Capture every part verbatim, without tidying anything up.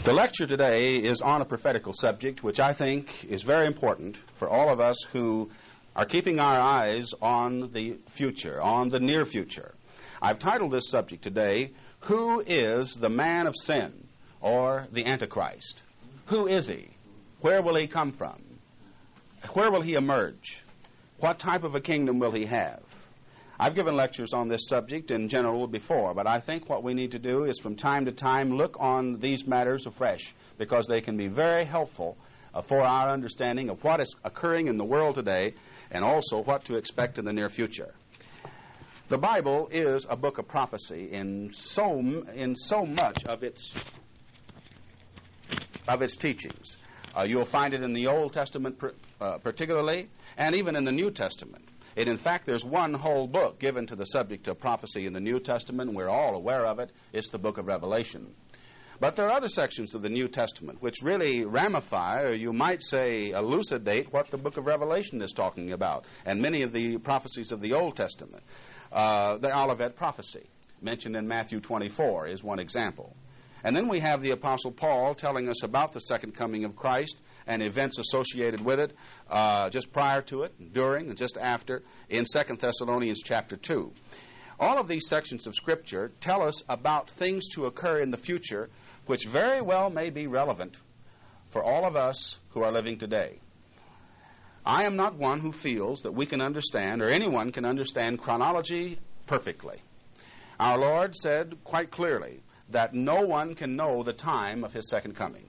The lecture today is on a prophetical subject which I think is very important for all of us who are keeping our eyes on the future, on the near future. I've titled this subject today, Who is the Man of Sin, or the Antichrist? Who is he? Where will he come from? Where will he emerge? What type of a kingdom will he have? I've given lectures on this subject in general before, but I think what we need to do is from time to time look on these matters afresh, because they can be very helpful uh, for our understanding of what is occurring in the world today and also what to expect in the near future. The Bible is a book of prophecy in so in so much of its of its teachings. Uh, you'll find it in the Old Testament pr- uh, particularly, and even in the New Testament. And in fact, there's one whole book given to the subject of prophecy in the New Testament. We're all aware of it. It's the book of Revelation. But there are other sections of the New Testament which really ramify, or you might say elucidate, what the book of Revelation is talking about. And many of the prophecies of the Old Testament. Uh, the Olivet prophecy, mentioned in Matthew twenty-four, is one example. And then we have the Apostle Paul telling us about the second coming of Christ and events associated with it, uh, just prior to it, during, and just after, in Second Thessalonians chapter two. All of these sections of Scripture tell us about things to occur in the future which very well may be relevant for all of us who are living today. I am not one who feels that we can understand, or anyone can understand, chronology perfectly. Our Lord said quite clearly that no one can know the time of his second coming.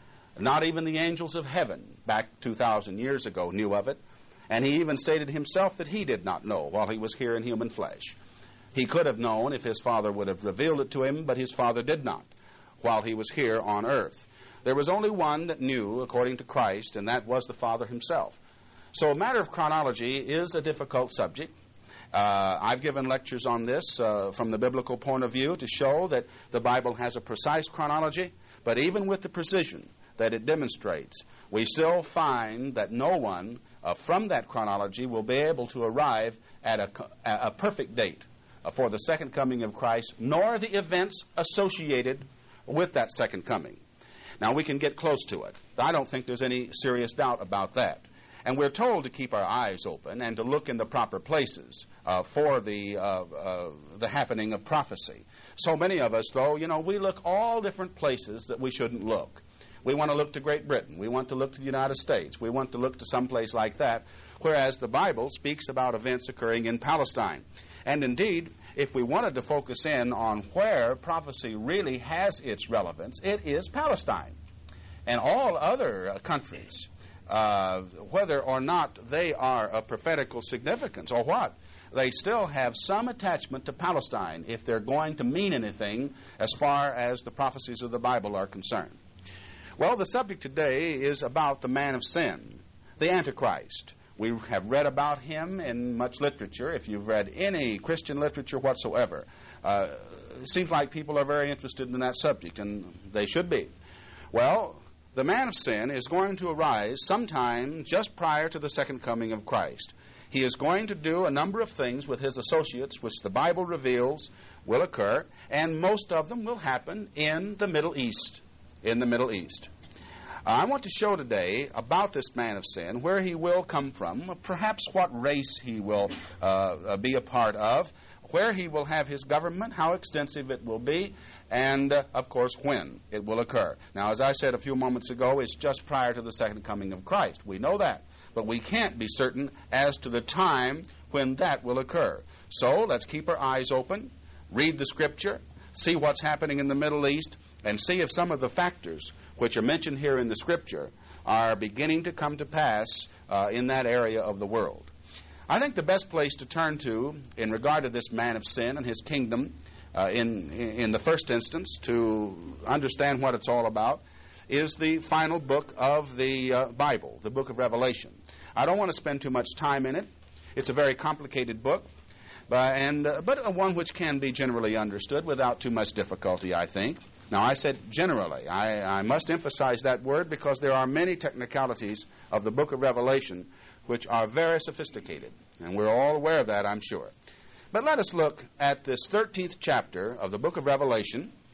Not even the angels of heaven back two thousand years ago knew of it, and he even stated himself that he did not know while he was here in human flesh. He could have known if his Father would have revealed it to him, but his Father did not while he was here on earth. There was only one that knew, according to Christ, and that was the Father himself. So a matter of chronology is a difficult subject. Uh, I've given lectures on this uh, from the biblical point of view to show that the Bible has a precise chronology, but even with the precision that it demonstrates, we still find that no one uh, from that chronology will be able to arrive at a, a perfect date uh, for the second coming of Christ, nor the events associated with that second coming. Now, we can get close to it. I don't think there's any serious doubt about that. And we're told to keep our eyes open and to look in the proper places uh, for the uh, uh, the happening of prophecy. So many of us, though, you know, we look all different places that we shouldn't look. We want to look to Great Britain. We want to look to the United States. We want to look to some place like that, whereas the Bible speaks about events occurring in Palestine. And indeed, if we wanted to focus in on where prophecy really has its relevance, it is Palestine. And all other uh, countries, Uh, whether or not they are of prophetical significance or what, they still have some attachment to Palestine if they're going to mean anything as far as the prophecies of the Bible are concerned. Well, the subject today is about the man of sin, the Antichrist. We have read about him in much literature. If you've read any Christian literature whatsoever, uh, it seems like people are very interested in that subject, and they should be. Well, the man of sin is going to arise sometime just prior to the second coming of Christ. He is going to do a number of things with his associates, which the Bible reveals will occur, and most of them will happen in the Middle East. In the Middle East. Uh, I want to show today about this man of sin, where he will come from, perhaps what race he will uh, be a part of, where he will have his government, how extensive it will be, and, uh, of course, when it will occur. Now, as I said a few moments ago, it's just prior to the second coming of Christ. We know that, but we can't be certain as to the time when that will occur. So let's keep our eyes open, read the Scripture, see what's happening in the Middle East, and see if some of the factors which are mentioned here in the Scripture are beginning to come to pass uh, in that area of the world. I think the best place to turn to in regard to this man of sin and his kingdom uh, in, in the first instance to understand what it's all about is the final book of the uh, Bible, the book of Revelation. I don't want to spend too much time in it. It's a very complicated book, but, and, uh, but one which can be generally understood without too much difficulty, I think. Now, I said generally. I, I must emphasize that word because there are many technicalities of the book of Revelation which are very sophisticated, and we're all aware of that, I'm sure. But let us look at this thirteenth chapter of the book of Revelation,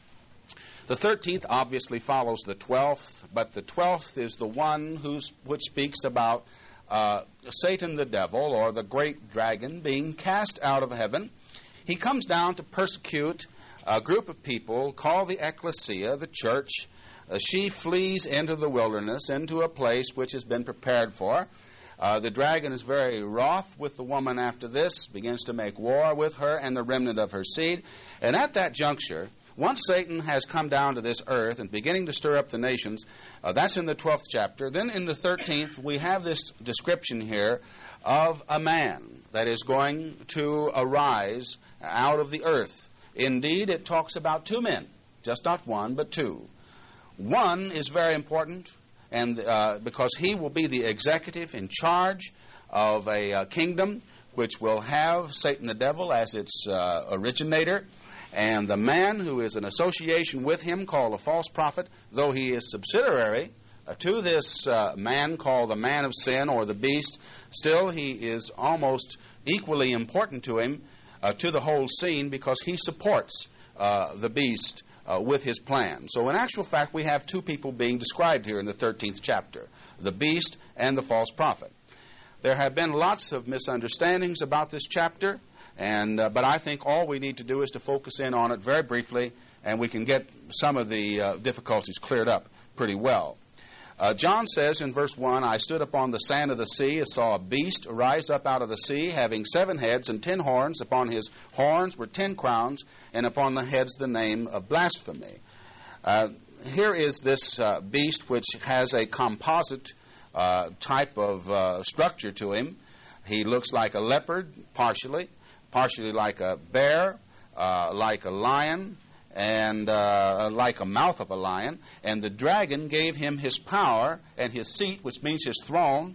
The thirteenth obviously follows the twelfth, but the twelfth is the one who's, which speaks about uh, Satan the devil, or the great dragon, being cast out of heaven. He comes down to persecute a group of people called the ecclesia, the church. Uh, she flees into the wilderness, into a place which has been prepared for. Uh, the dragon is very wroth with the woman after this, begins to make war with her and the remnant of her seed. And at that juncture, once Satan has come down to this earth and beginning to stir up the nations, uh, that's in the twelfth chapter. Then in the thirteenth, we have this description here of a man that is going to arise out of the earth. Indeed, it talks about two men, just not one, but two. One is very important, and uh, because he will be the executive in charge of a uh, kingdom which will have Satan the devil as its uh, originator, and the man who is in association with him, called a false prophet, though he is subsidiary uh, to this uh, man called the man of sin or the beast, still he is almost equally important to him, uh, to the whole scene, because he supports uh, the beast uh, with his plan. So in actual fact, we have two people being described here in the thirteenth chapter, the beast and the false prophet. There have been lots of misunderstandings about this chapter, and uh, but I think all we need to do is to focus in on it very briefly, and we can get some of the uh, difficulties cleared up pretty well. Uh, John says in verse one, I stood upon the sand of the sea and saw a beast rise up out of the sea, having seven heads and ten horns. Upon his horns were ten crowns, and upon the heads the name of blasphemy. Uh, here is this uh, beast which has a composite uh, type of uh, structure to him. He looks like a leopard, partially, partially like a bear, uh, like a lion, and uh, like a mouth of a lion. And the dragon gave him his power and his seat, which means his throne,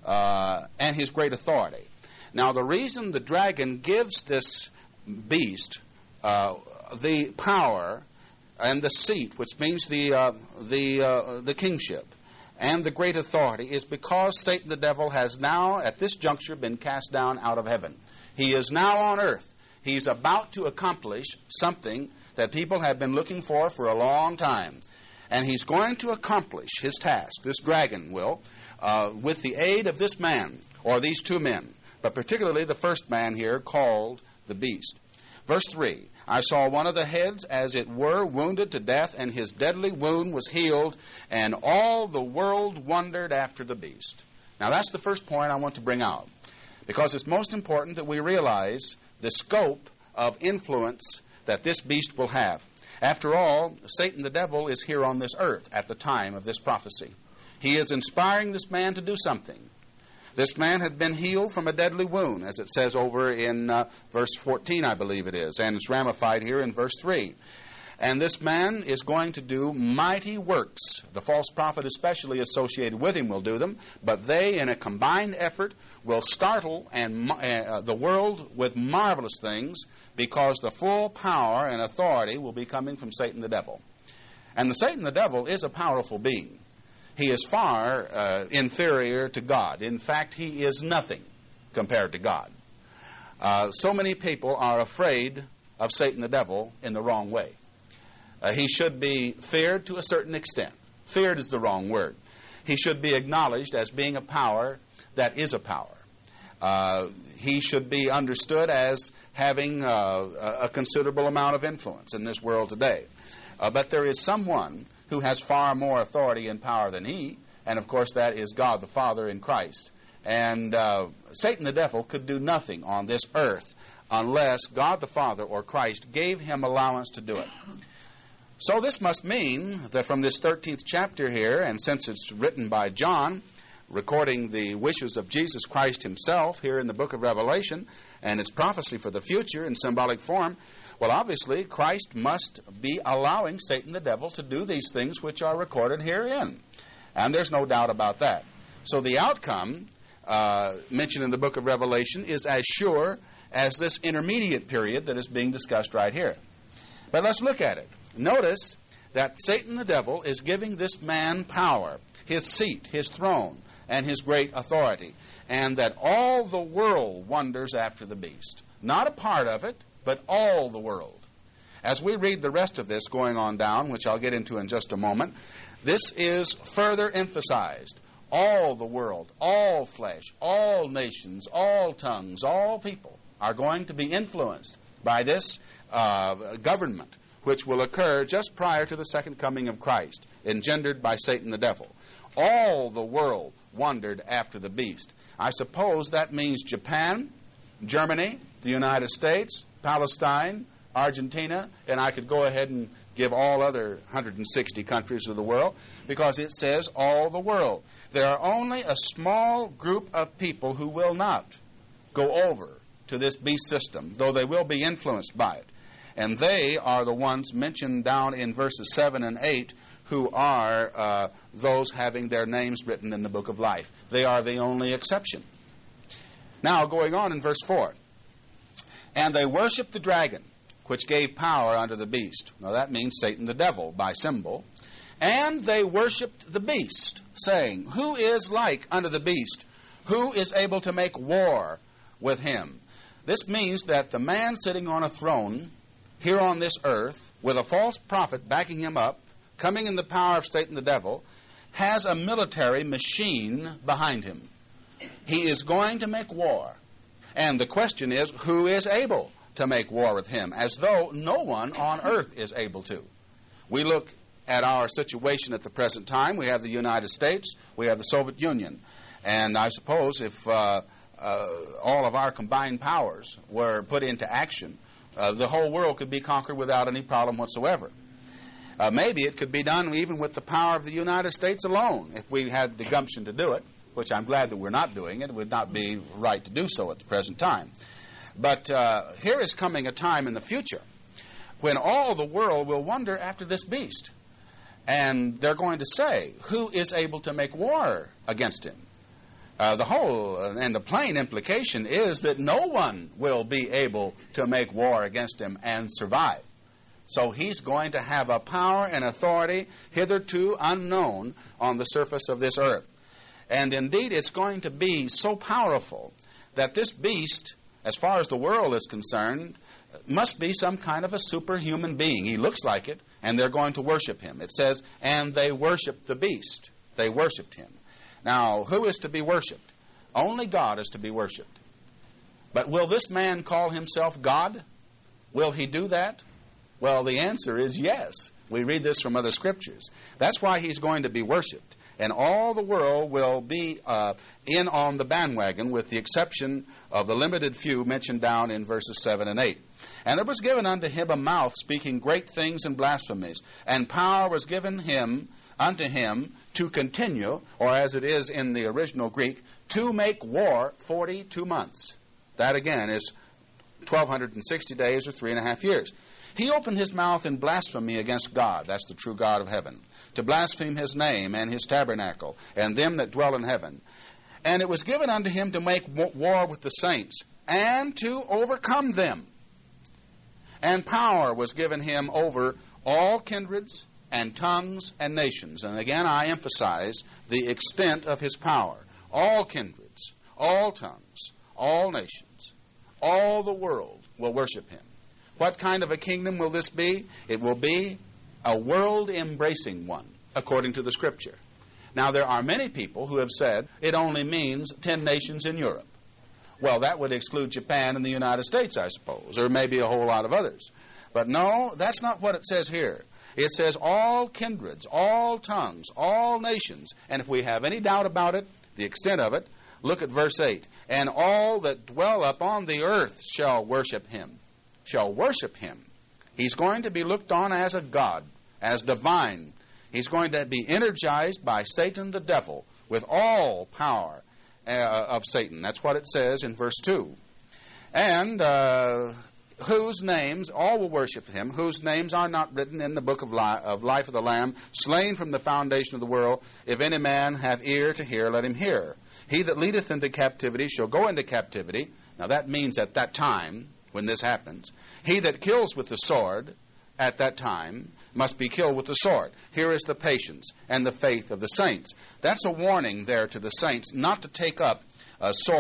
uh, and his great authority. Now, the reason the dragon gives this beast uh, the power and the seat, which means the uh, the uh, the kingship and the great authority, is because Satan the devil has now, at this juncture, been cast down out of heaven. He is now on earth. He's about to accomplish something that people have been looking for for a long time. And he's going to accomplish his task, this dragon will, uh, with the aid of this man, or these two men, but particularly the first man here called the beast. Verse three, I saw one of the heads, as it were, wounded to death, and his deadly wound was healed, and all the world wondered after the beast. Now that's the first point I want to bring out, because it's most important that we realize the scope of influence that this beast will have. After all, Satan the devil is here on this earth at the time of this prophecy. He is inspiring this man to do something. This man had been healed from a deadly wound, as it says over in uh, verse fourteen, I believe it is, and it's ramified here in verse three. And this man is going to do mighty works. The false prophet especially associated with him will do them, but they, in a combined effort, will startle and uh, the world with marvelous things, because the full power and authority will be coming from Satan the devil. And the Satan the devil is a powerful being. He is far uh, inferior to God. In fact, he is nothing compared to God. Uh, so many people are afraid of Satan the devil in the wrong way. Uh, he should be feared to a certain extent. Feared is the wrong word. He should be acknowledged as being a power that is a power. Uh, he should be understood as having uh, a considerable amount of influence in this world today. Uh, but there is someone who has far more authority and power than he, and of course that is God the Father in Christ. And uh, Satan the devil could do nothing on this earth unless God the Father or Christ gave him allowance to do it. So this must mean that from this thirteenth chapter here, and since it's written by John, recording the wishes of Jesus Christ himself here in the book of Revelation, and its prophecy for the future in symbolic form, well, obviously, Christ must be allowing Satan the devil to do these things which are recorded herein. And there's no doubt about that. So the outcome uh, mentioned in the book of Revelation is as sure as this intermediate period that is being discussed right here. But let's look at it. Notice that Satan the devil is giving this man power, his seat, his throne, and his great authority, and that all the world wonders after the beast. Not a part of it, but all the world. As we read the rest of this going on down, which I'll get into in just a moment, this is further emphasized. All the world, all flesh, all nations, all tongues, all people are going to be influenced by this uh, government, which will occur just prior to the second coming of Christ, engendered by Satan the devil. All the world wondered after the beast. I suppose that means Japan, Germany, the United States, Palestine, Argentina, and I could go ahead and give all other one hundred sixty countries of the world, because it says all the world. There are only a small group of people who will not go over to this beast system, though they will be influenced by it. And they are the ones mentioned down in verses seven and eight, who are uh, those having their names written in the book of life. They are the only exception. Now, going on in verse four. And they worshiped the dragon, which gave power unto the beast. Now that means Satan the devil by symbol. And they worshipped the beast, saying, Who is like unto the beast? Who is able to make war with him? This means that the man sitting on a throne here on this earth, with a false prophet backing him up, coming in the power of Satan the devil, has a military machine behind him. He is going to make war. And the question is, who is able to make war with him? As though no one on earth is able to. We look at our situation at the present time. We have the United States. We have the Soviet Union. And I suppose if uh, uh, all of our combined powers were put into action, uh, the whole world could be conquered without any problem whatsoever. Uh, maybe it could be done even with the power of the United States alone, if we had the gumption to do it, which I'm glad that we're not doing it. It would not be right to do so at the present time. But uh, here is coming a time in the future when all the world will wonder after this beast. And they're going to say, who is able to make war against him? Uh, the whole uh, and the plain implication is that no one will be able to make war against him and survive. So he's going to have a power and authority hitherto unknown on the surface of this earth. And indeed, it's going to be so powerful that this beast, as far as the world is concerned, must be some kind of a superhuman being. He looks like it, and they're going to worship him. It says, and they worshiped the beast. They worshiped him. Now, who is to be worshiped? Only God is to be worshiped. But will this man call himself God? Will he do that? Well, the answer is yes. We read this from other scriptures. That's why he's going to be worshipped. And all the world will be uh, in on the bandwagon, with the exception of the limited few mentioned down in verses seven and eight. And there was given unto him a mouth speaking great things and blasphemies, and power was given him unto him to continue, or as it is in the original Greek, to make war forty-two months. That again is twelve sixty days or three and a half years. He opened his mouth in blasphemy against God, that's the true God of heaven, to blaspheme his name and his tabernacle, and them that dwell in heaven. And it was given unto him to make war with the saints, and to overcome them. And power was given him over all kindreds and tongues and nations. And again, I emphasize the extent of his power. All kindreds, all tongues, all nations, all the world will worship him. What kind of a kingdom will this be? It will be a world-embracing one, according to the Scripture. Now, there are many people who have said it only means ten nations in Europe. Well, that would exclude Japan and the United States, I suppose, or maybe a whole lot of others. But no, that's not what it says here. It says all kindreds, all tongues, all nations. And if we have any doubt about it, the extent of it, look at verse eight. And all that dwell upon the earth shall worship him. Shall worship him. He's going to be looked on as a god, as divine. He's going to be energized by Satan the devil with all power uh, of Satan. That's what it says in verse two. And uh, whose names, all will worship him, whose names are not written in the book of, li- of life of the Lamb, slain from the foundation of the world. If any man have ear to hear, let him hear. He that leadeth into captivity shall go into captivity. Now that means at that time, when this happens, he that kills with the sword at that time must be killed with the sword. Here is the patience and the faith of the saints. That's a warning there to the saints not to take up a sword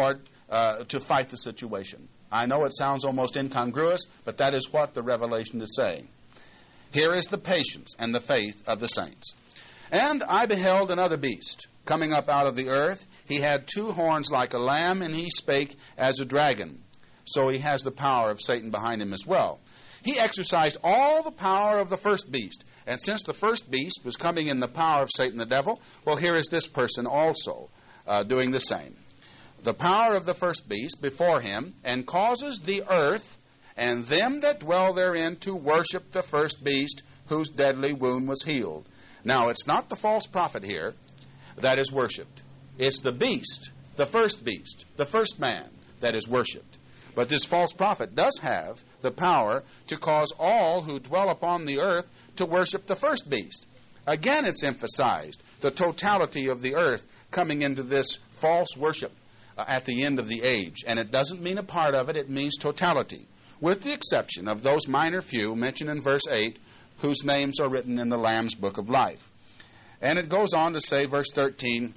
uh, to fight the situation. I know it sounds almost incongruous, but that is what the Revelation is saying. Here is the patience and the faith of the saints. And I beheld another beast coming up out of the earth. He had two horns like a lamb, and he spake as a dragon. So he has the power of Satan behind him as well. He exercised all the power of the first beast. And since the first beast was coming in the power of Satan the devil, well, here is this person also uh, doing the same. The power of the first beast before him, and causes the earth and them that dwell therein to worship the first beast, whose deadly wound was healed. Now, it's not the false prophet here that is worshipped. It's the beast, the first beast, the first man that is worshipped. But this false prophet does have the power to cause all who dwell upon the earth to worship the first beast. Again, it's emphasized, the totality of the earth coming into this false worship uh, at the end of the age. And it doesn't mean a part of it, it means totality, with the exception of those minor few mentioned in verse eight, whose names are written in the Lamb's book of life. And it goes on to say, verse thirteen,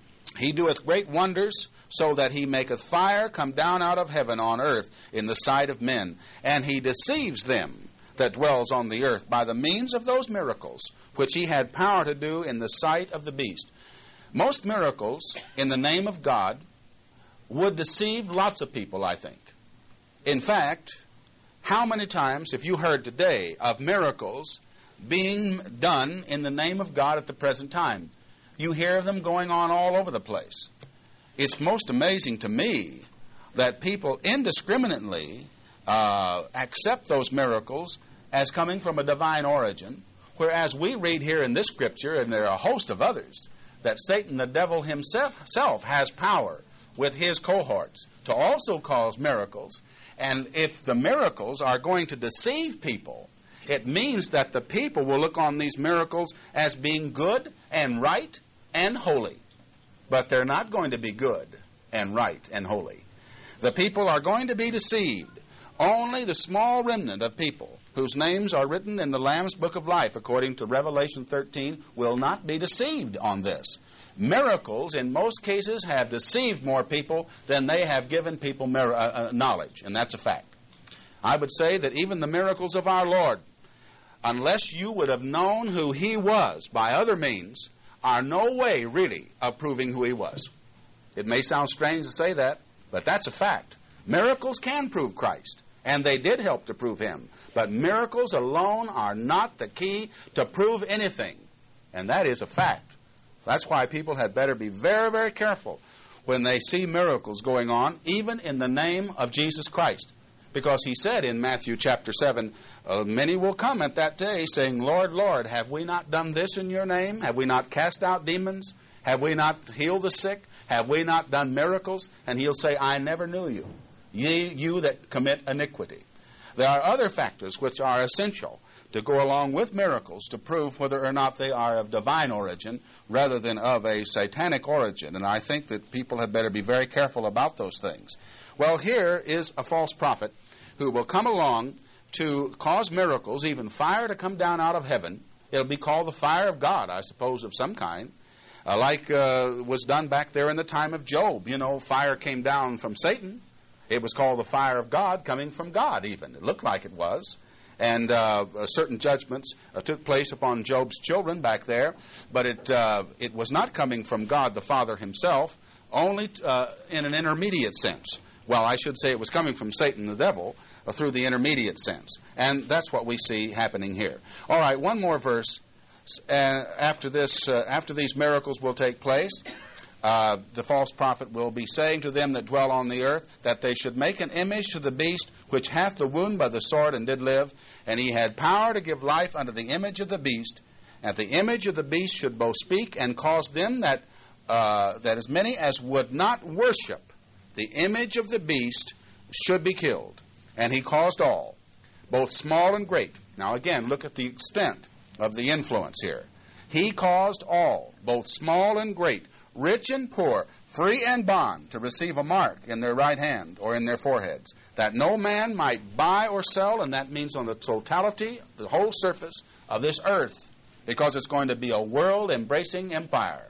He doeth great wonders, so that he maketh fire come down out of heaven on earth in the sight of men. And he deceives them that dwells on the earth by the means of those miracles, which he had power to do in the sight of the beast. Most miracles in the name of God would deceive lots of people, I think. In fact, how many times have you heard today of miracles being done in the name of God at the present time? You hear them going on all over the place. It's most amazing to me that people indiscriminately uh, accept those miracles as coming from a divine origin, whereas we read here in this scripture, and there are a host of others, that Satan, the devil himself, self, has power with his cohorts to also cause miracles. And if the miracles are going to deceive people, it means that the people will look on these miracles as being good and right and holy. But they're not going to be good and right and holy. The people are going to be deceived. Only the small remnant of people whose names are written in the Lamb's book of life, according to Revelation thirteen, will not be deceived on this. Miracles, in most cases, have deceived more people than they have given people mir- uh, uh, knowledge, and that's a fact. I would say that even the miracles of our Lord, unless you would have known who He was by other means, are no way really of proving who He was. It may sound strange to say that, but that's a fact. Miracles can prove Christ, and they did help to prove Him. But miracles alone are not the key to prove anything, and that is a fact. That's why people had better be very, very careful when they see miracles going on, even in the name of Jesus Christ. Because He said in Matthew chapter seven, uh, many will come at that day saying, Lord, Lord, have we not done this in your name? Have we not cast out demons? Have we not healed the sick? Have we not done miracles? And He'll say, I never knew you, ye you that commit iniquity. There are other factors which are essential to go along with miracles to prove whether or not they are of divine origin rather than of a satanic origin. And I think that people had better be very careful about those things. Well, here is a false prophet who will come along to cause miracles, even fire to come down out of heaven. It'll be called the fire of God, I suppose, of some kind, uh, like uh, was done back there in the time of Job. You know, fire came down from Satan. It was called the fire of God, coming from God even. It looked like it was. And uh, certain judgments uh, took place upon Job's children back there, but it uh, it was not coming from God the Father Himself, only t- uh, in an intermediate sense. Well, I should say it was coming from Satan the devil uh, through the intermediate sense. And that's what we see happening here. All right, one more verse. Uh, after this, uh, after these miracles will take place, Uh, the false prophet will be saying to them that dwell on the earth that they should make an image to the beast which hath the wound by the sword and did live, and he had power to give life unto the image of the beast, and the image of the beast should both speak and cause them that uh, that as many as would not worship the image of the beast should be killed. And he caused all, both small and great. Now again, look at the extent of the influence here. He caused all, both small and great, rich and poor, free and bond, to receive a mark in their right hand or in their foreheads, that no man might buy or sell, and that means on the totality, the whole surface of this earth, because it's going to be a world-embracing empire.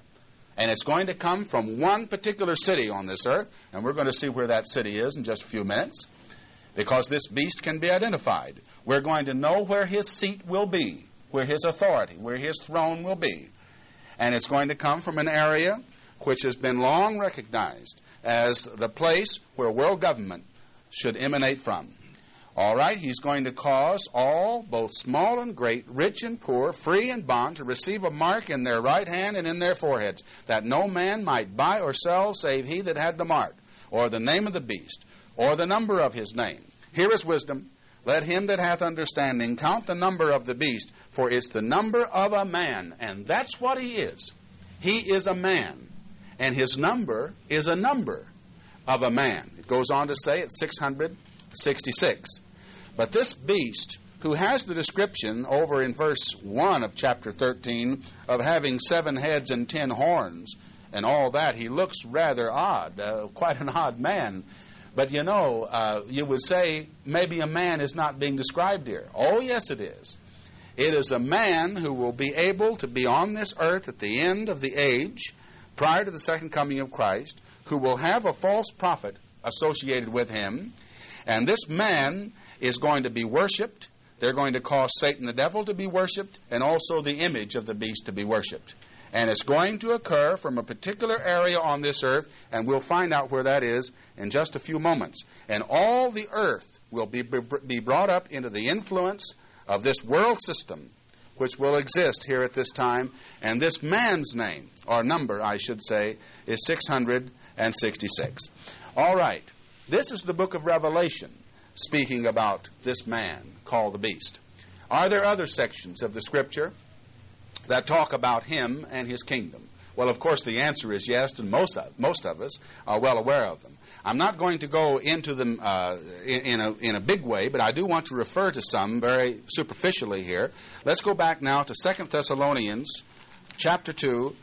And it's going to come from one particular city on this earth, and we're going to see where that city is in just a few minutes, because this beast can be identified. We're going to know where his seat will be, where his authority, where his throne will be. And it's going to come from an area which has been long recognized as the place where world government should emanate from. All right, he's going to cause all, both small and great, rich and poor, free and bond, to receive a mark in their right hand and in their foreheads, that no man might buy or sell save he that had the mark, or the name of the beast, or the number of his name. Here is wisdom. Let him that hath understanding count the number of the beast, for it's the number of a man. And that's what he is. He is a man, and his number is a number of a man. It goes on to say it's six hundred sixty-six. But this beast, who has the description over in verse one of chapter thirteen of having seven heads and ten horns and all that, he looks rather odd, uh, quite an odd man. But you know, uh, you would say maybe a man is not being described here. Oh, yes, it is. It is a man who will be able to be on this earth at the end of the age, prior to the second coming of Christ, who will have a false prophet associated with him. And this man is going to be worshipped. They're going to cause Satan the devil to be worshipped, and also the image of the beast to be worshipped. And it's going to occur from a particular area on this earth, and we'll find out where that is in just a few moments. And all the earth will be, be brought up into the influence of this world system, which will exist here at this time. And this man's name, or number, I should say, is six hundred sixty-six. All right. This is the book of Revelation, speaking about this man called the beast. Are there other sections of the Scripture that talk about him and his kingdom? Well, of course, the answer is yes, and most of, most of us are well aware of them. I'm not going to go into them uh, in, in, a, in a big way, but I do want to refer to some very superficially here. Let's go back now to Second Thessalonians chapter two,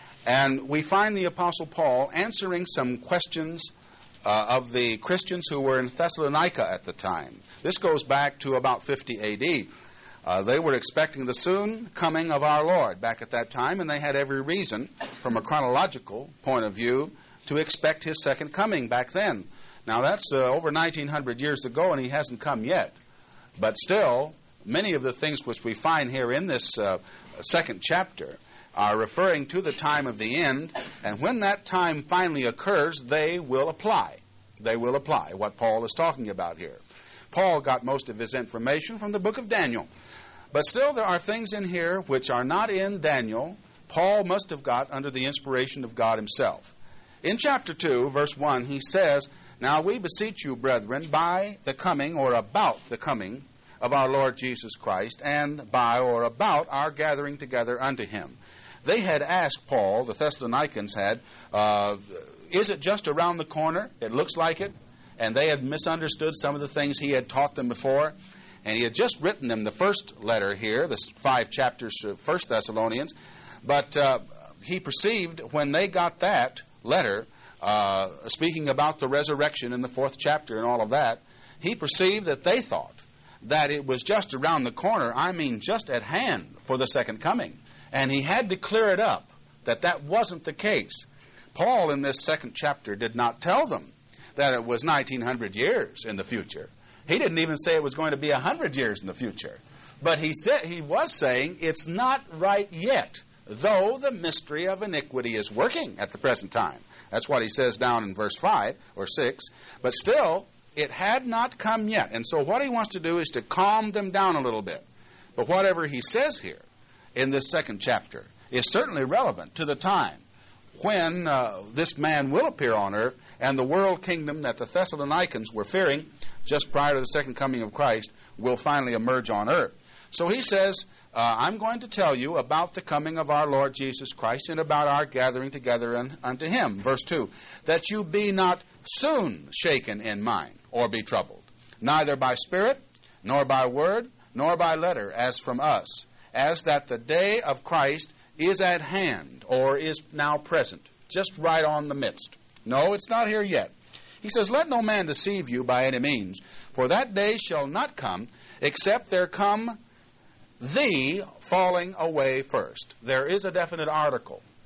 and we find the Apostle Paul answering some questions Uh, of the Christians who were in Thessalonica at the time. This goes back to about fifty A D. Uh, they were expecting the soon coming of our Lord back at that time, and they had every reason, from a chronological point of view, to expect his second coming back then. Now, that's uh, over nineteen hundred years ago, and he hasn't come yet. But still, many of the things which we find here in this uh, second chapter are referring to the time of the end, and when that time finally occurs, they will apply. They will apply what Paul is talking about here. Paul got most of his information from the book of Daniel. But still, there are things in here which are not in Daniel. Paul must have got under the inspiration of God himself. In chapter two, verse one, he says, "Now we beseech you, brethren, by the coming, or about the coming, of our Lord Jesus Christ, and by or about our gathering together unto him." They had asked Paul, the Thessalonians had, uh, is it just around the corner? It looks like it. And they had misunderstood some of the things he had taught them before. And he had just written them the first letter here, the five chapters of First Thessalonians. But uh, he perceived when they got that letter, uh, speaking about the resurrection in the fourth chapter and all of that, he perceived that they thought that it was just around the corner, I mean just at hand for the second coming. And he had to clear it up, that that wasn't the case. Paul, in this second chapter, did not tell them that it was nineteen hundred years in the future. He didn't even say it was going to be one hundred years in the future. But he said he was saying it's not right yet, though the mystery of iniquity is working at the present time. That's what he says down in verse five or six. But still, it had not come yet. And so what he wants to do is to calm them down a little bit. But whatever he says here in this second chapter is certainly relevant to the time when uh, this man will appear on earth, and the world kingdom that the Thessalonians were fearing just prior to the second coming of Christ will finally emerge on earth. So he says, uh, I'm going to tell you about the coming of our Lord Jesus Christ and about our gathering together un- unto him. Verse two, that you be not soon shaken in mind or be troubled, neither by spirit, nor by word, nor by letter, as from us, as that the day of Christ is at hand, or is now present, just right on the midst. No, it's not here yet. He says, let no man deceive you by any means, for that day shall not come, except there come the falling away first. There is a definite article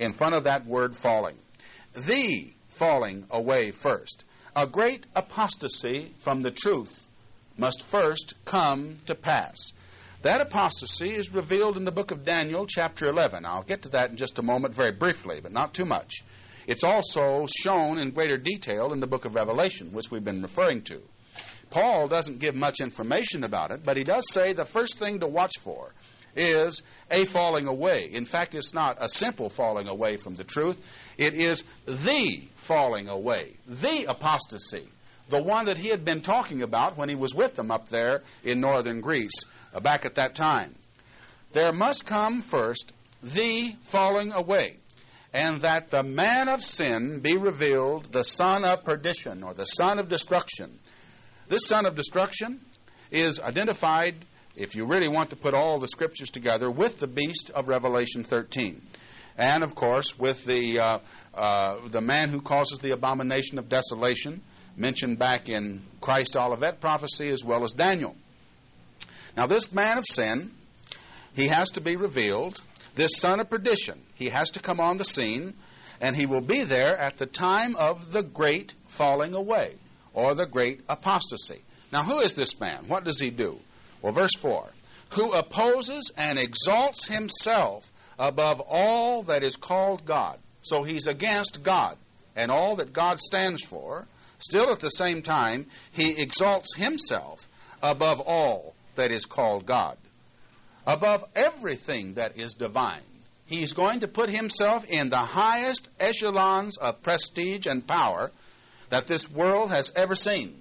in front of that word falling. The falling away first. A great apostasy from the truth must first come to pass. That apostasy is revealed in the book of Daniel, chapter eleven. I'll get to that in just a moment very briefly, but not too much. It's also shown in greater detail in the book of Revelation, which we've been referring to. Paul doesn't give much information about it, but he does say the first thing to watch for is a falling away. In fact, it's not a simple falling away from the truth. It is the falling away, the apostasy, the one that he had been talking about when he was with them up there in northern Greece, uh, back at that time. There must come first the falling away, and that the man of sin be revealed, the son of perdition, or the son of destruction. This son of destruction is identified, if you really want to put all the scriptures together, with the beast of Revelation thirteen. And, of course, with the uh, uh, the man who causes the abomination of desolation, mentioned back in Christ Olivet prophecy as well as Daniel. Now, this man of sin, he has to be revealed. This son of perdition, he has to come on the scene, and he will be there at the time of the great falling away, or the great apostasy. Now, who is this man? What does he do? Well, verse four, who opposes and exalts himself above all that is called God. So he's against God and all that God stands for. Still at the same time, he exalts himself above all that is called God, above everything that is divine. He's going to put himself in the highest echelons of prestige and power that this world has ever seen.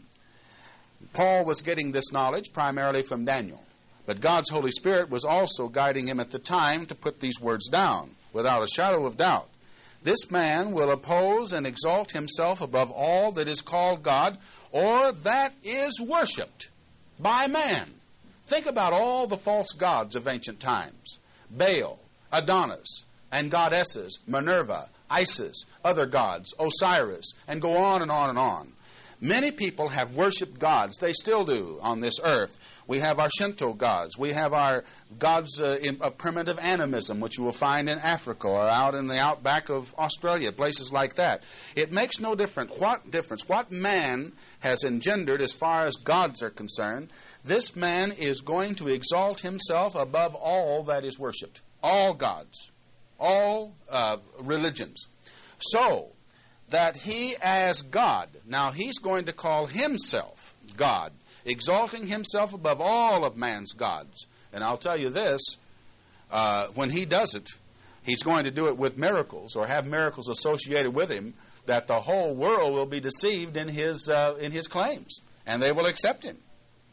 Paul was getting this knowledge primarily from Daniel, but God's Holy Spirit was also guiding him at the time to put these words down without a shadow of doubt. This man will oppose and exalt himself above all that is called God, or that is worshipped by man. Think about all the false gods of ancient times. Baal, Adonis, and goddesses, Minerva, Isis, other gods, Osiris, and go on and on and on. Many people have worshipped gods. They still do on this earth. We have our Shinto gods. We have our gods uh, in, of primitive animism, which you will find in Africa or out in the outback of Australia, places like that. It makes no difference what difference what man has engendered as far as gods are concerned. This man is going to exalt himself above all that is worshipped, all gods, all uh, religions. So that he as God, now he's going to call himself God, exalting himself above all of man's gods. And I'll tell you this, uh, when he does it, he's going to do it with miracles, or have miracles associated with him, that the whole world will be deceived in his uh, in his claims, and they will accept him.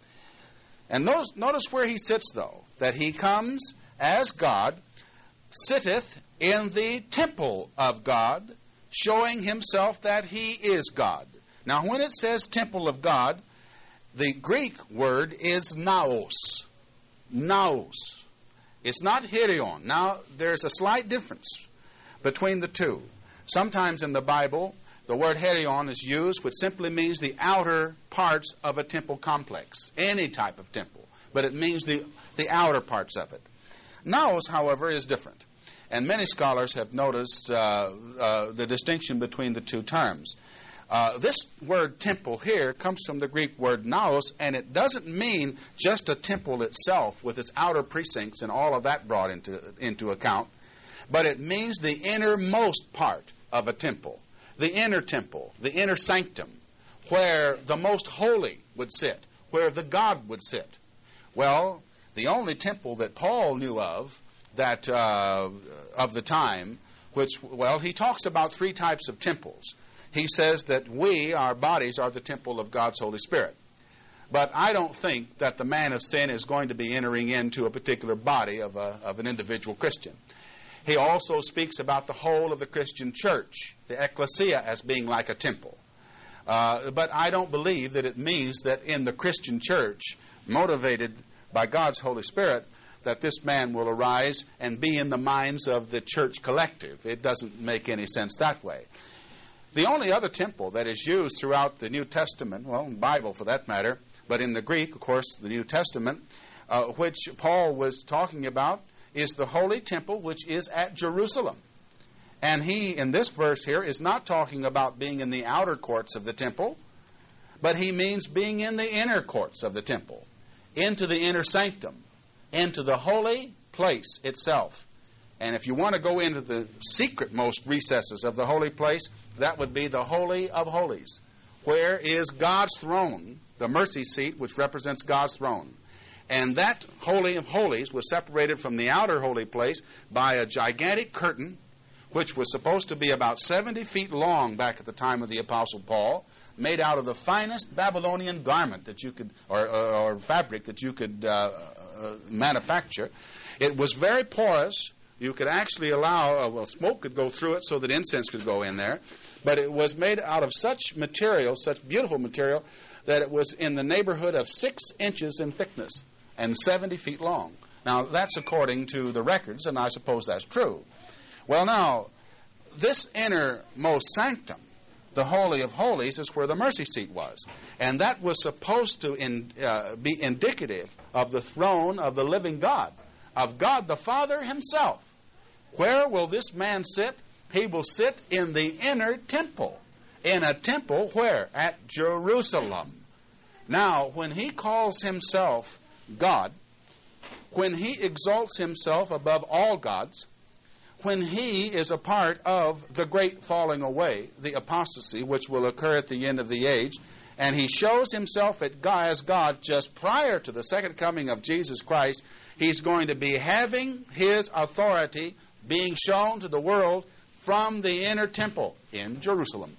And notice, notice where he sits, though, that he comes as God, sitteth in the temple of God, showing himself that he is God. Now, when it says temple of God, the Greek word is naos. Naos. It's not hieron. Now, there's a slight difference between the two. Sometimes in the Bible, the word hieron is used, which simply means the outer parts of a temple complex, any type of temple, but it means the, the outer parts of it. Naos, however, is different. And many scholars have noticed uh, uh, the distinction between the two terms. Uh, this word temple here comes from the Greek word naos, and it doesn't mean just a temple itself with its outer precincts and all of that brought into, into account, but it means the innermost part of a temple, the inner temple, the inner sanctum, where the most holy would sit, where the God would sit. Well, the only temple that Paul knew of that uh, of the time, which, well, he talks about three types of temples. He says that we, our bodies, are the temple of God's Holy Spirit. But I don't think that the man of sin is going to be entering into a particular body of, a, of an individual Christian. He also speaks about the whole of the Christian church, the ecclesia, as being like a temple. Uh, but I don't believe that it means that in the Christian church, motivated by God's Holy Spirit, that this man will arise and be in the minds of the church collective. It doesn't make any sense that way. The only other temple that is used throughout the New Testament, well, the Bible for that matter, but in the Greek, of course, the New Testament, uh, which Paul was talking about, is the holy temple which is at Jerusalem. And he, in this verse here, is not talking about being in the outer courts of the temple, but he means being in the inner courts of the temple, into the inner sanctum, into the holy place itself. And if you want to go into the secret-most recesses of the holy place, that would be the Holy of Holies, where is God's throne, the mercy seat, which represents God's throne. And that Holy of Holies was separated from the outer holy place by a gigantic curtain, which was supposed to be about seventy feet long back at the time of the Apostle Paul, made out of the finest Babylonian garment that you could, or, or, or fabric that you could uh, uh, manufacture. It was very porous. You could actually allow, uh, well, smoke could go through it so that incense could go in there. But it was made out of such material, such beautiful material, that it was in the neighborhood of six inches in thickness and seventy feet long. Now, that's according to the records, and I suppose that's true. Well, now, this innermost sanctum, the Holy of Holies, is where the mercy seat was. And that was supposed to in, uh, be indicative of the throne of the living God, of God the Father himself. Where will this man sit? He will sit in the inner temple. In a temple where? At Jerusalem. Now, when he calls himself God, when he exalts himself above all gods, when he is a part of the great falling away, the apostasy, which will occur at the end of the age, and he shows himself as God just prior to the second coming of Jesus Christ, he's going to be having his authority being shown to the world from the inner temple in Jerusalem.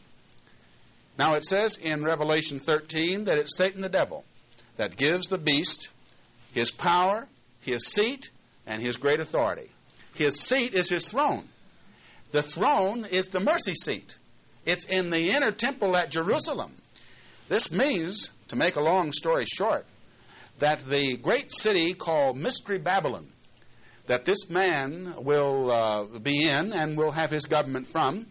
Now it says in Revelation thirteen that it's Satan the devil that gives the beast his power, his seat, and his great authority. His seat is his throne. The throne is the mercy seat. It's in the inner temple at Jerusalem. This means, to make a long story short, that the great city called Mystery Babylon, that this man will uh, be in and will have his government from,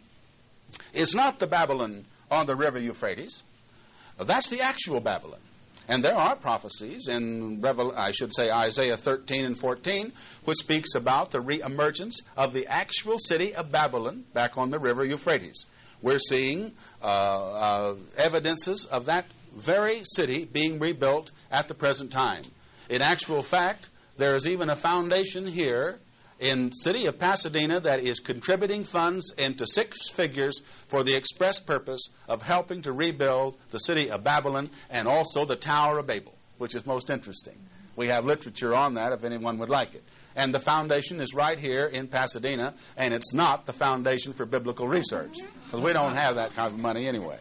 is not the Babylon on the river Euphrates. That's the actual Babylon. And there are prophecies in, Revel- I should say, Isaiah thirteen and fourteen, which speaks about the reemergence of the actual city of Babylon back on the river Euphrates. We're seeing uh, uh, evidences of that very city being rebuilt at the present time. In actual fact, there is even a foundation here in the city of Pasadena that is contributing funds into six figures for the express purpose of helping to rebuild the city of Babylon and also the Tower of Babel, which is most interesting. We have literature on that if anyone would like it. And the foundation is right here in Pasadena, and it's not the foundation for biblical research, because we don't have that kind of money anyway.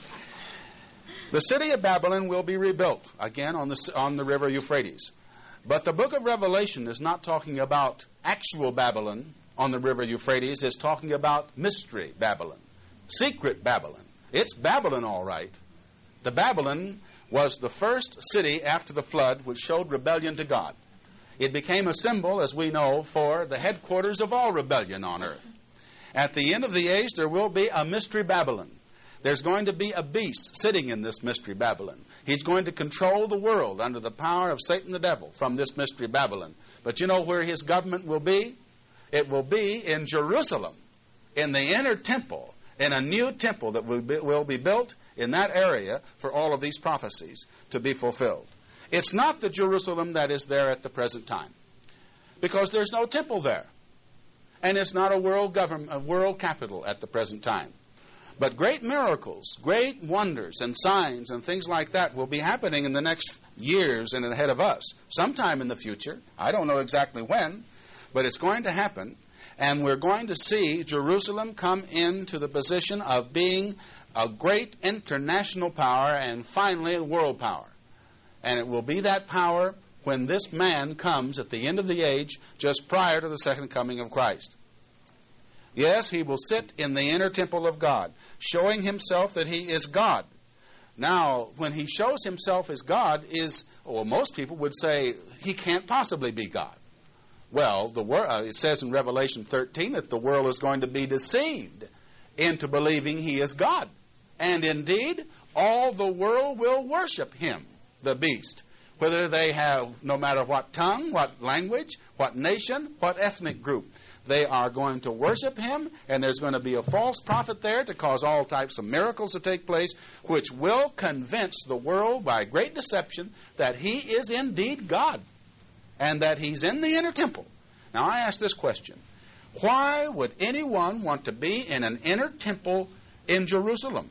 The city of Babylon will be rebuilt, again, on the, on the river Euphrates. But the book of Revelation is not talking about actual Babylon on the river Euphrates. It's talking about mystery Babylon, secret Babylon. It's Babylon, all right. The Babylon was the first city after the flood which showed rebellion to God. It became a symbol, as we know, for the headquarters of all rebellion on earth. At the end of the age, there will be a mystery Babylon. There's going to be a beast sitting in this mystery Babylon. He's going to control the world under the power of Satan the devil from this mystery Babylon. But you know where his government will be? It will be in Jerusalem, in the inner temple, in a new temple that will be, will be built in that area for all of these prophecies to be fulfilled. It's not the Jerusalem that is there at the present time, because there's no temple there. And it's not a world government, a world capital at the present time. But great miracles, great wonders and signs and things like that will be happening in the next years and ahead of us. Sometime in the future. I don't know exactly when, but it's going to happen. And we're going to see Jerusalem come into the position of being a great international power and finally a world power. And it will be that power when this man comes at the end of the age, just prior to the second coming of Christ. Yes, he will sit in the inner temple of God, showing himself that he is God. Now, when he shows himself as God, is, well, most people would say he can't possibly be God. Well, the wor- uh, it says in Revelation thirteen that the world is going to be deceived into believing he is God. And indeed, all the world will worship him, the beast, whether they have, no matter what tongue, what language, what nation, what ethnic group. They are going to worship him, and there's going to be a false prophet there to cause all types of miracles to take place, which will convince the world by great deception that he is indeed God and that he's in the inner temple. Now, I ask this question. Why would anyone want to be in an inner temple in Jerusalem?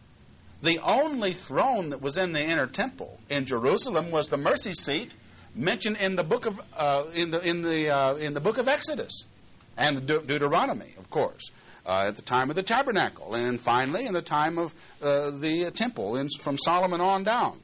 The only throne that was in the inner temple in Jerusalem was the mercy seat mentioned in the book of uh, in the in the uh, in the book of Exodus and De- Deuteronomy, of course, uh, at the time of the tabernacle, and finally in the time of uh, the temple, in, from Solomon on down.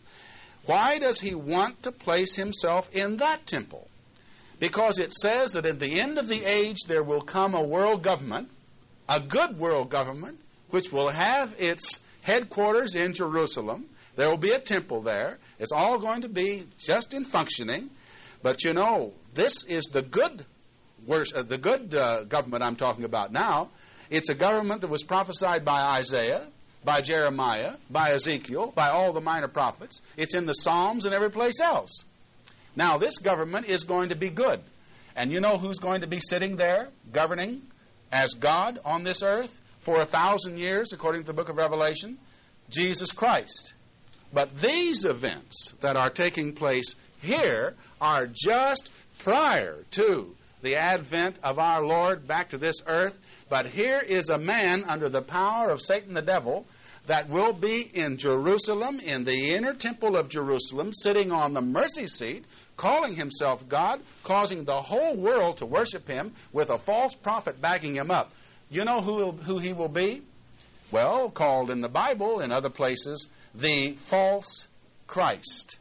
Why does he want to place himself in that temple? Because it says that at the end of the age there will come a world government, a good world government, which will have its headquarters in Jerusalem. There will be a temple there. It's all going to be just in functioning. But you know, this is the good, uh, the good uh, government I'm talking about now. It's a government that was prophesied by Isaiah, by Jeremiah, by Ezekiel, by all the minor prophets. It's in the Psalms and every place else. Now, this government is going to be good. And you know who's going to be sitting there governing as God on this earth for a thousand years, according to the book of Revelation? Jesus Christ. But these events that are taking place here are just prior to the advent of our Lord back to this earth. But here is a man under the power of Satan the devil that will be in Jerusalem, in the inner temple of Jerusalem, sitting on the mercy seat, calling himself God, causing the whole world to worship him with a false prophet backing him up. You know who, who he will be? Well, called in the Bible, in other places, the false Christ.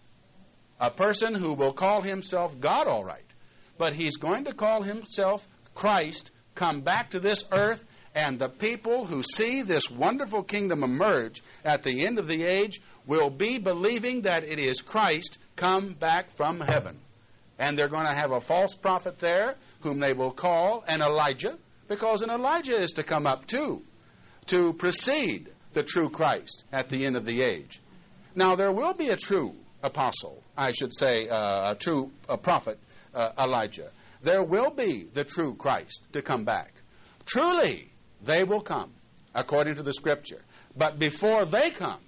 A person who will call himself God, all right, but he's going to call himself Christ, come back to this earth, and the people who see this wonderful kingdom emerge at the end of the age will be believing that it is Christ come back from heaven. And they're going to have a false prophet there whom they will call an Elijah, because an Elijah is to come up too, to precede the true Christ at the end of the age. Now, there will be a true apostle, I should say uh, a true a prophet, uh, Elijah. There will be the true Christ to come back. Truly, they will come, according to the Scripture. But before they come,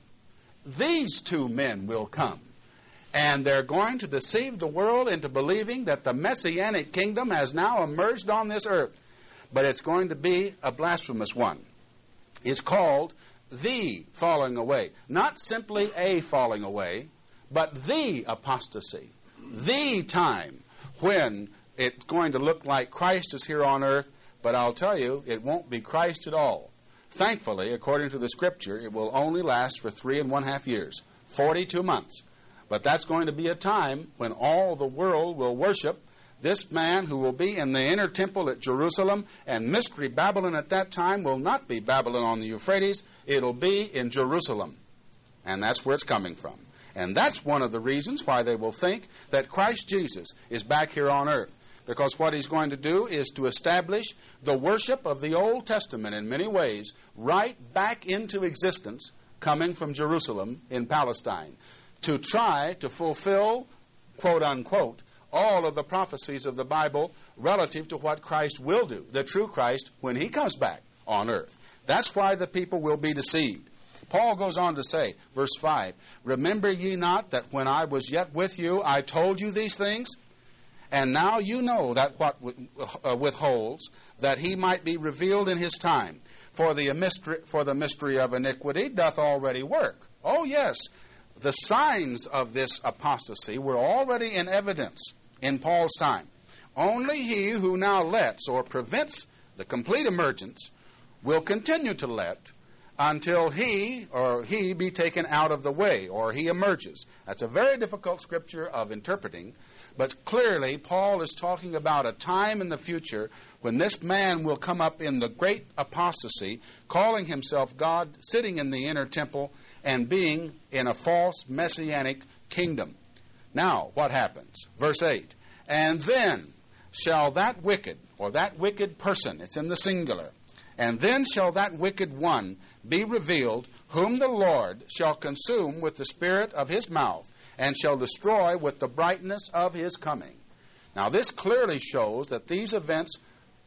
these two men will come. And they're going to deceive the world into believing that the Messianic kingdom has now emerged on this earth. But it's going to be a blasphemous one. It's called the falling away. Not simply a falling away, but the apostasy. The time when it's going to look like Christ is here on earth. But I'll tell you, it won't be Christ at all. Thankfully, according to the Scripture, it will only last for three and one half years, forty-two months. But that's going to be a time when all the world will worship this man who will be in the inner temple at Jerusalem, and Mystery Babylon at that time will not be Babylon on the Euphrates. It'll be in Jerusalem. And that's where it's coming from. And that's one of the reasons why they will think that Christ Jesus is back here on earth. Because what he's going to do is to establish the worship of the Old Testament in many ways right back into existence, coming from Jerusalem in Palestine, to try to fulfill, quote unquote, all of the prophecies of the Bible relative to what Christ will do, the true Christ, when he comes back on earth. That's why the people will be deceived. Paul goes on to say, verse five, "Remember ye not that when I was yet with you, I told you these things? And now you know that what withholds, that he might be revealed in his time. For the mystery, for the mystery of iniquity doth already work." Oh, yes, the signs of this apostasy were already in evidence in Paul's time. Only he who now lets or prevents the complete emergence will continue to let until he or he be taken out of the way, or he emerges. That's a very difficult scripture of interpreting. But clearly, Paul is talking about a time in the future when this man will come up in the great apostasy, calling himself God, sitting in the inner temple, and being in a false messianic kingdom. Now, what happens? Verse eight, "And then shall that wicked," or that wicked person, it's in the singular, "and then shall that wicked one be revealed, whom the Lord shall consume with the spirit of his mouth, and shall destroy with the brightness of his coming." Now, this clearly shows that these events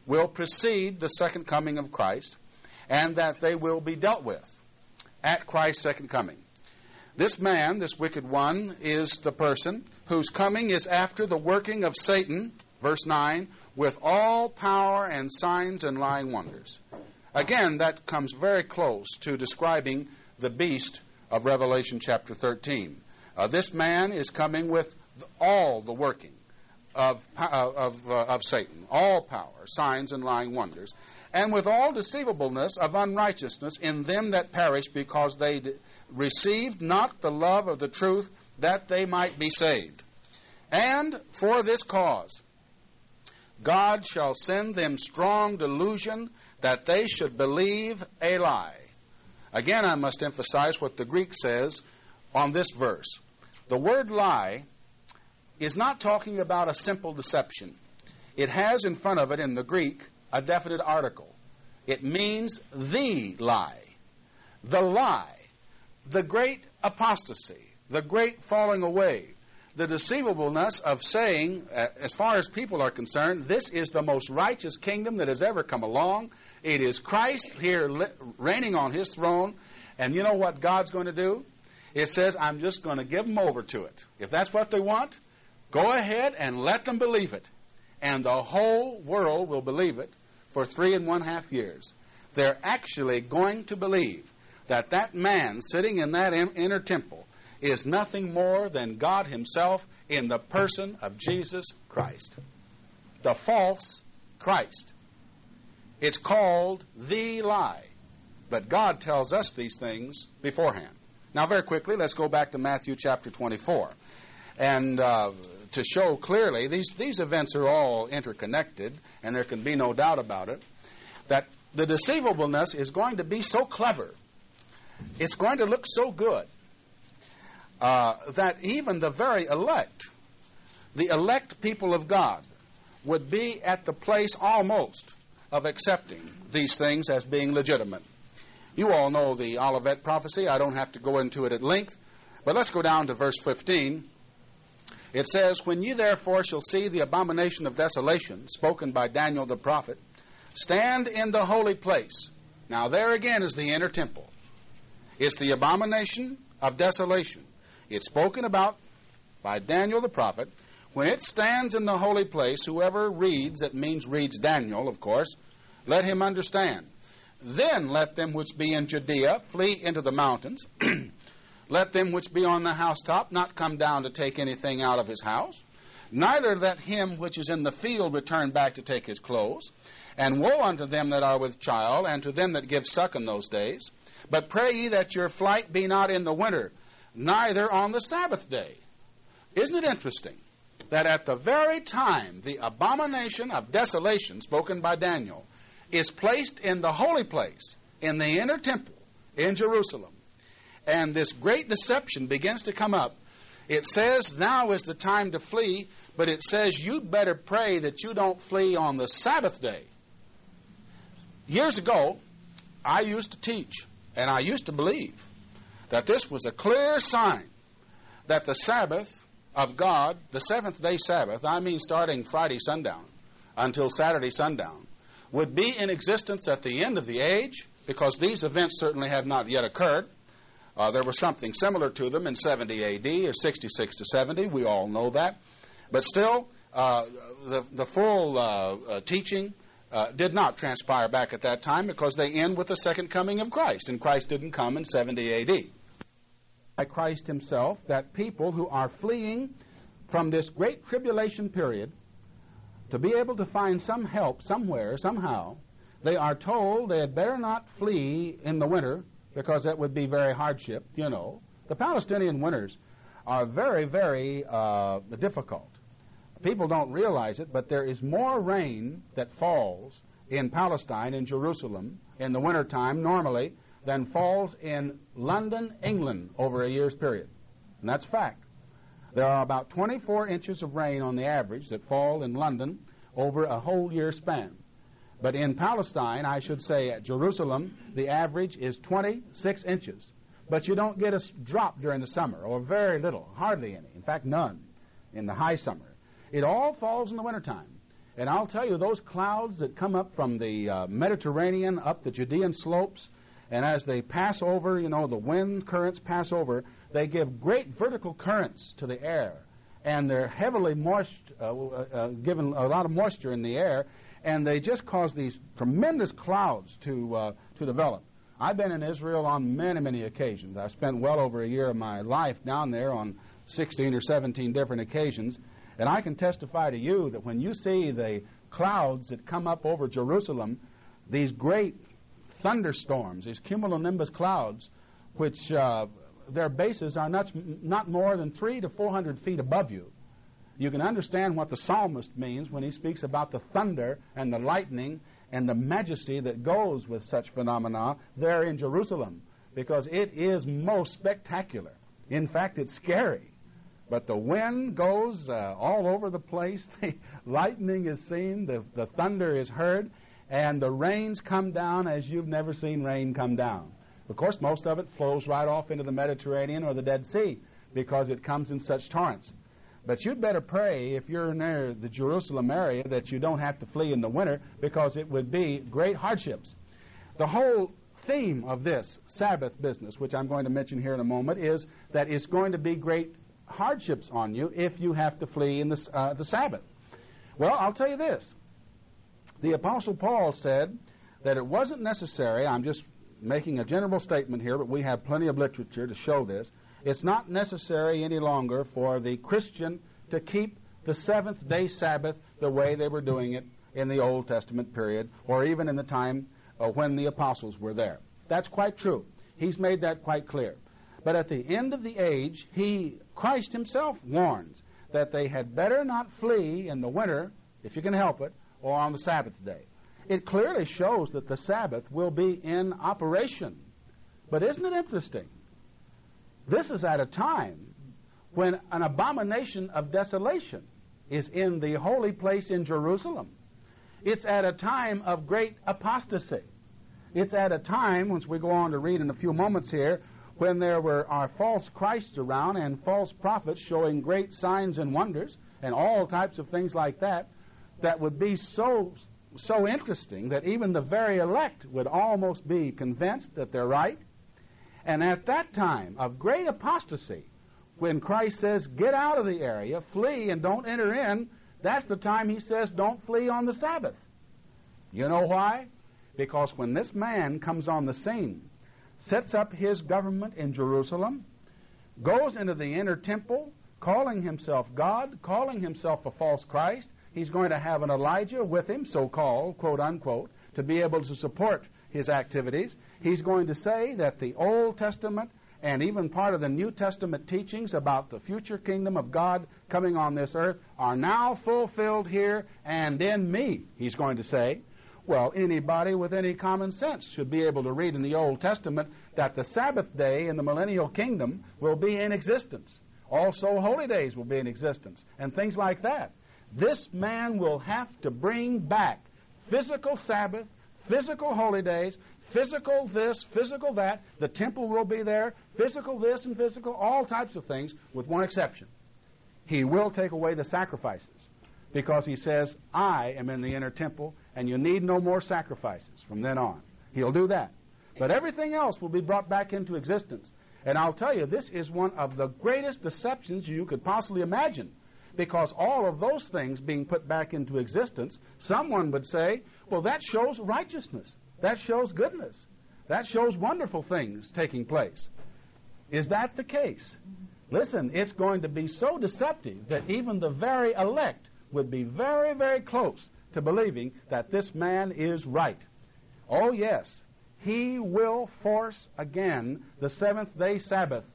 will precede the second coming of Christ, and that they will be dealt with at Christ's second coming. This man, this wicked one, is the person whose coming is after the working of Satan, verse nine, with all power and signs and lying wonders. Again, that comes very close to describing the beast of Revelation chapter thirteen. Uh, this man is coming with all the working of, uh, of, uh, of Satan, all power, signs, and lying wonders, and with all deceivableness of unrighteousness in them that perish, because they d- received not the love of the truth, that they might be saved. And for this cause God shall send them strong delusion, that they should believe a lie. Again, I must emphasize what the Greek says on this verse. The word lie is not talking about a simple deception. It has in front of it in the Greek a definite article. It means the lie, the lie, the great apostasy, the great falling away, the deceivableness of saying, uh, as far as people are concerned, this is the most righteous kingdom that has ever come along. It is Christ here li- reigning on his throne, and you know what God's going to do? It says, I'm just going to give them over to it. If that's what they want, go ahead and let them believe it. And the whole world will believe it for three and one half years. They're actually going to believe that that man sitting in that in- inner temple is nothing more than God himself in the person of Jesus Christ. The false Christ. It's called the lie. But God tells us these things beforehand. Now, very quickly, let's go back to Matthew chapter twenty-four. And uh, to show clearly, these, these events are all interconnected, and there can be no doubt about it, that the deceivableness is going to be so clever, it's going to look so good, uh, that even the very elect, the elect people of God, would be at the place almost of accepting these things as being legitimate. You all know the Olivet prophecy. I don't have to go into it at length. But let's go down to verse fifteen. It says, When ye therefore shall see the abomination of desolation, spoken by Daniel the prophet, stand in the holy place. Now there again is the inner temple. It's the abomination of desolation. It's spoken about by Daniel the prophet. When it stands in the holy place, whoever reads, it means reads Daniel, of course, let him understand. Then let them which be in Judea flee into the mountains. Let them which be on the housetop not come down to take anything out of his house. Neither let him which is in the field return back to take his clothes. And woe unto them that are with child, and to them that give suck in those days. But pray ye that your flight be not in the winter, neither on the Sabbath day. Isn't it interesting that at the very time the abomination of desolation spoken by Daniel is placed in the holy place, in the inner temple, in Jerusalem, and this great deception begins to come up, it says now is the time to flee, but it says you'd better pray that you don't flee on the Sabbath day. Years ago, I used to teach, and I used to believe that this was a clear sign that the Sabbath of God, the seventh day Sabbath, I mean starting Friday sundown until Saturday sundown, would be in existence at the end of the age, because these events certainly have not yet occurred. Uh, there was something similar to them in seventy A D or sixty-six to seventy. We all know that. But still, uh, the, the full uh, uh, teaching uh, did not transpire back at that time, because they end with the second coming of Christ, and Christ didn't come in seventy A D. By Christ himself, that people who are fleeing from this great tribulation period, to be able to find some help somewhere, somehow, they are told they had better not flee in the winter, because that would be very hardship, you know. The Palestinian winters are very, very uh, difficult. People don't realize it, but there is more rain that falls in Palestine, in Jerusalem, in the wintertime normally, than falls in London, England, over a year's period. And that's fact. There are about twenty-four inches of rain on the average that fall in London over a whole year span. But in Palestine, I should say at Jerusalem, the average is twenty-six inches. But you don't get a drop during the summer, or very little, hardly any. In fact, none in the high summer. It all falls in the wintertime. And I'll tell you, those clouds that come up from the uh, Mediterranean up the Judean slopes, and as they pass over, you know, the wind currents pass over, they give great vertical currents to the air. And they're heavily moist, uh, uh, given a lot of moisture in the air, and they just cause these tremendous clouds to uh, to develop. I've been in Israel on many, many occasions. I've spent well over a year of my life down there on sixteen or seventeen different occasions, and I can testify to you that when you see the clouds that come up over Jerusalem, these great thunderstorms, these cumulonimbus clouds, which uh, their bases are not, not more than three to four hundred feet above you. You can understand what the psalmist means when he speaks about the thunder and the lightning and the majesty that goes with such phenomena there in Jerusalem, because it is most spectacular. In fact, it's scary. But the wind goes uh, all over the place. The lightning is seen. The, the thunder is heard. And the rains come down as you've never seen rain come down. Of course, most of it flows right off into the Mediterranean or the Dead Sea because it comes in such torrents. But you'd better pray, if you're near the Jerusalem area, that you don't have to flee in the winter, because it would be great hardships. The whole theme of this Sabbath business, which I'm going to mention here in a moment, is that it's going to be great hardships on you if you have to flee in the, uh, the Sabbath. Well, I'll tell you this. The Apostle Paul said that it wasn't necessary, I'm just making a general statement here, but we have plenty of literature to show this. It's not necessary any longer for the Christian to keep the seventh-day Sabbath the way they were doing it in the Old Testament period, or even in the time uh, when the apostles were there. That's quite true. He's made that quite clear. But at the end of the age, he, Christ himself warns that they had better not flee in the winter, if you can help it, or on the Sabbath day. It clearly shows that the Sabbath will be in operation. But isn't it interesting? This is at a time when an abomination of desolation is in the holy place in Jerusalem. It's at a time of great apostasy. It's at a time, once we go on to read in a few moments here, when there were our false Christs around and false prophets showing great signs and wonders and all types of things like that, that would be so so interesting that even the very elect would almost be convinced that they're right. And at that time of great apostasy, when Christ says, get out of the area, flee, and don't enter in, that's the time he says, don't flee on the Sabbath. You know why? Because when this man comes on the scene, sets up his government in Jerusalem, goes into the inner temple, calling himself God, calling himself a false Christ, he's going to have an Elijah with him, so-called, quote-unquote, to be able to support his activities. He's going to say that the Old Testament and even part of the New Testament teachings about the future kingdom of God coming on this earth are now fulfilled here and in me, he's going to say. Well, anybody with any common sense should be able to read in the Old Testament that the Sabbath day in the millennial kingdom will be in existence. Also, holy days will be in existence and things like that. This man will have to bring back physical Sabbath, physical holy days, physical this, physical that. The temple will be there, physical this and physical, all types of things, with one exception. He will take away the sacrifices because he says, I am in the inner temple and you need no more sacrifices from then on. He'll do that. But everything else will be brought back into existence. And I'll tell you, this is one of the greatest deceptions you could possibly imagine. Because all of those things being put back into existence, someone would say, well, that shows righteousness. That shows goodness. That shows wonderful things taking place. Is that the case? Listen, it's going to be so deceptive that even the very elect would be very, very close to believing that this man is right. Oh, yes, he will force again the seventh-day Sabbath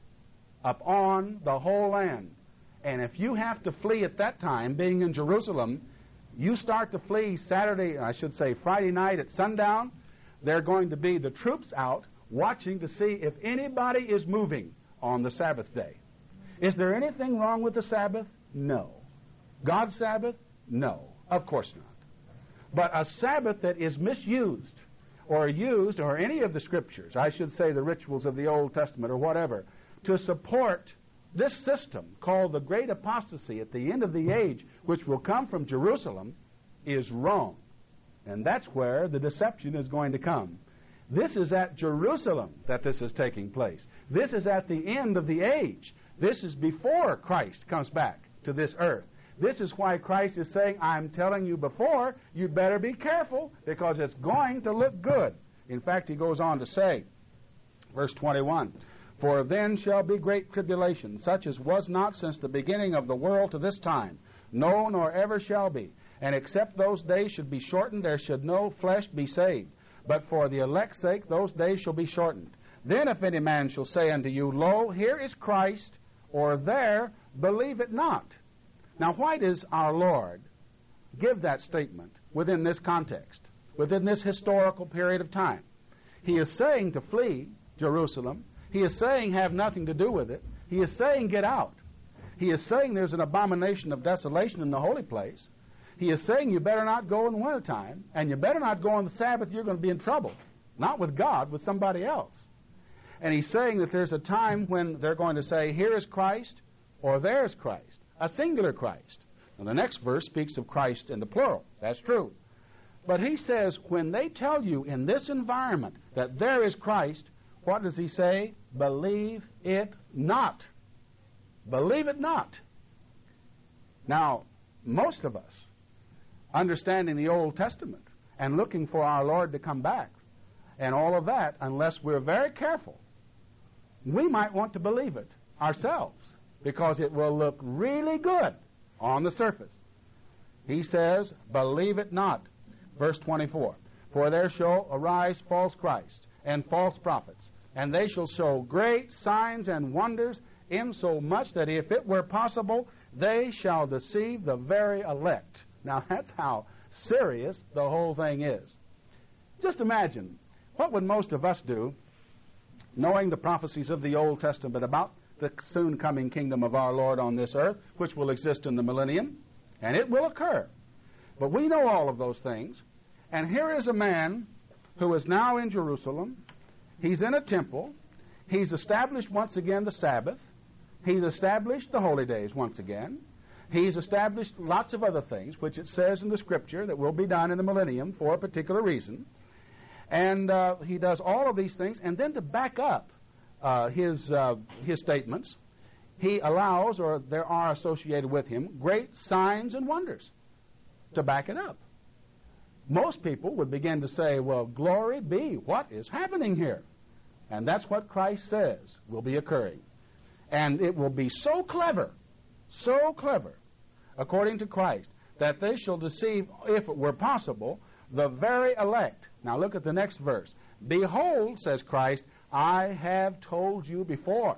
upon the whole land. And if you have to flee at that time, being in Jerusalem, you start to flee Saturday, I should say Friday night at sundown, there are going to be the troops out watching to see if anybody is moving on the Sabbath day. Is there anything wrong with the Sabbath? No. God's Sabbath? No. Of course not. But a Sabbath that is misused or used, or any of the scriptures, I should say the rituals of the Old Testament or whatever, to support this system called the Great Apostasy at the end of the age, which will come from Jerusalem, is wrong. And that's where the deception is going to come. This is at Jerusalem that this is taking place. This is at the end of the age. This is before Christ comes back to this earth. This is why Christ is saying, I'm telling you before, you better be careful because it's going to look good. In fact, he goes on to say, verse twenty-one, for then shall be great tribulation, such as was not since the beginning of the world to this time, no, nor ever shall be. And except those days should be shortened, there should no flesh be saved. But for the elect's sake, those days shall be shortened. Then if any man shall say unto you, Lo, here is Christ, or there, believe it not. Now, why does our Lord give that statement within this context, within this historical period of time? He is saying to flee Jerusalem. He is saying have nothing to do with it. He is saying get out. He is saying there's an abomination of desolation in the holy place. He is saying you better not go in the wintertime, and you better not go on the Sabbath. You're going to be in trouble. Not with God, with somebody else. And he's saying that there's a time when they're going to say, here is Christ, or there is Christ, a singular Christ. And the next verse speaks of Christ in the plural. That's true. But he says, when they tell you in this environment that there is Christ, what does he say? Believe it not. Believe it not. Now, most of us, understanding the Old Testament and looking for our Lord to come back and all of that, unless we're very careful, we might want to believe it ourselves because it will look really good on the surface. He says, believe it not. Verse twenty-four, for there shall arise false Christs and false prophets, and they shall show great signs and wonders, insomuch that if it were possible, they shall deceive the very elect. Now, that's how serious the whole thing is. Just imagine, what would most of us do, knowing the prophecies of the Old Testament about the soon coming kingdom of our Lord on this earth, which will exist in the millennium, and it will occur. But we know all of those things, and here is a man who is now in Jerusalem. He's in a temple. He's established once again the Sabbath. He's established the holy days once again. He's established lots of other things, which it says in the Scripture that will be done in the millennium for a particular reason. And uh, he does all of these things, and then to back up uh, his uh, his statements, he allows, or there are associated with him, great signs and wonders to back it up. Most people would begin to say, well, glory be, what is happening here? And that's what Christ says will be occurring. And it will be so clever, so clever, according to Christ, that they shall deceive, if it were possible, the very elect. Now look at the next verse. Behold, says Christ, I have told you before.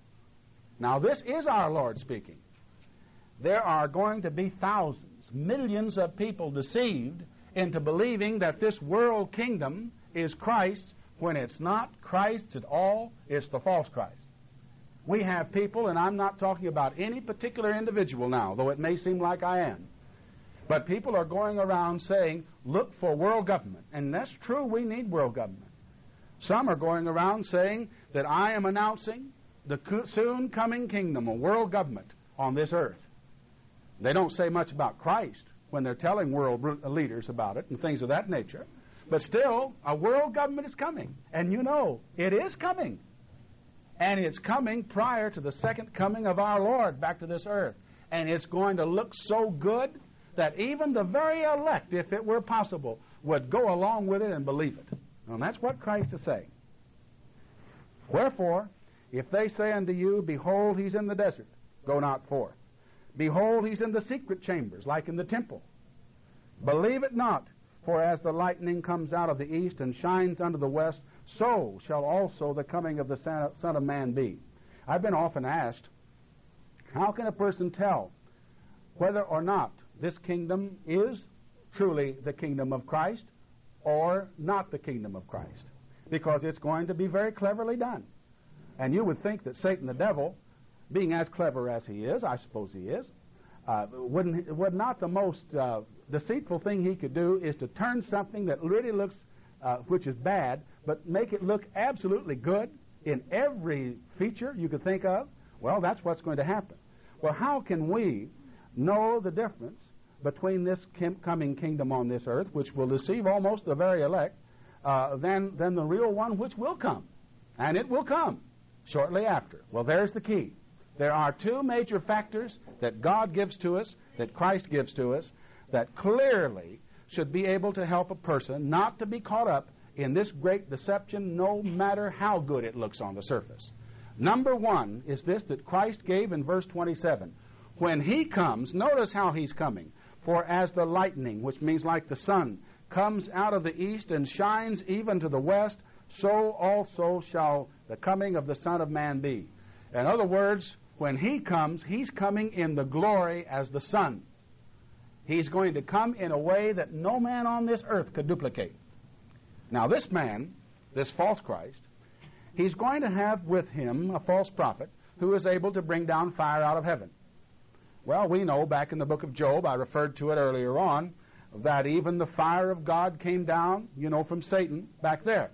Now this is our Lord speaking. There are going to be thousands, millions of people deceived into believing that this world kingdom is Christ's, when it's not Christ's at all. It's the false Christ. We have people, and I'm not talking about any particular individual now, though it may seem like I am, but people are going around saying, look for world government. And that's true, we need world government. Some are going around saying that I am announcing the soon coming kingdom, a world government on this earth. They don't say much about Christ when they're telling world leaders about it and things of that nature. But still, a world government is coming. And you know, it is coming. And it's coming prior to the second coming of our Lord back to this earth. And it's going to look so good that even the very elect, if it were possible, would go along with it and believe it. And that's what Christ is saying. Wherefore, if they say unto you, behold, he's in the desert, go not forth. Behold, he's in the secret chambers, like in the temple. Believe it not, for as the lightning comes out of the east and shines unto the west, so shall also the coming of the Son of Man be. I've been often asked, how can a person tell whether or not this kingdom is truly the kingdom of Christ or not the kingdom of Christ? Because it's going to be very cleverly done. And you would think that Satan the devil, being as clever as he is, I suppose he is, uh, wouldn't, would not the most uh, deceitful thing he could do is to turn something that really looks, uh, which is bad, but make it look absolutely good in every feature you could think of? Well, that's what's going to happen. Well, how can we know the difference between this kim- coming kingdom on this earth, which will deceive almost the very elect, uh, than, than the real one which will come. And it will come shortly after. Well, there's the key. There are two major factors that God gives to us, that Christ gives to us, that clearly should be able to help a person not to be caught up in this great deception, no matter how good it looks on the surface. Number one is this that Christ gave in verse twenty-seven. When he comes, notice how he's coming. For as the lightning, which means like the sun, comes out of the east and shines even to the west, so also shall the coming of the Son of Man be. In other words, when he comes, he's coming in the glory as the sun. He's going to come in a way that no man on this earth could duplicate. Now this man, this false Christ, he's going to have with him a false prophet who is able to bring down fire out of heaven. Well, we know back in the book of Job, I referred to it earlier on, that even the fire of God came down, you know, from Satan back there.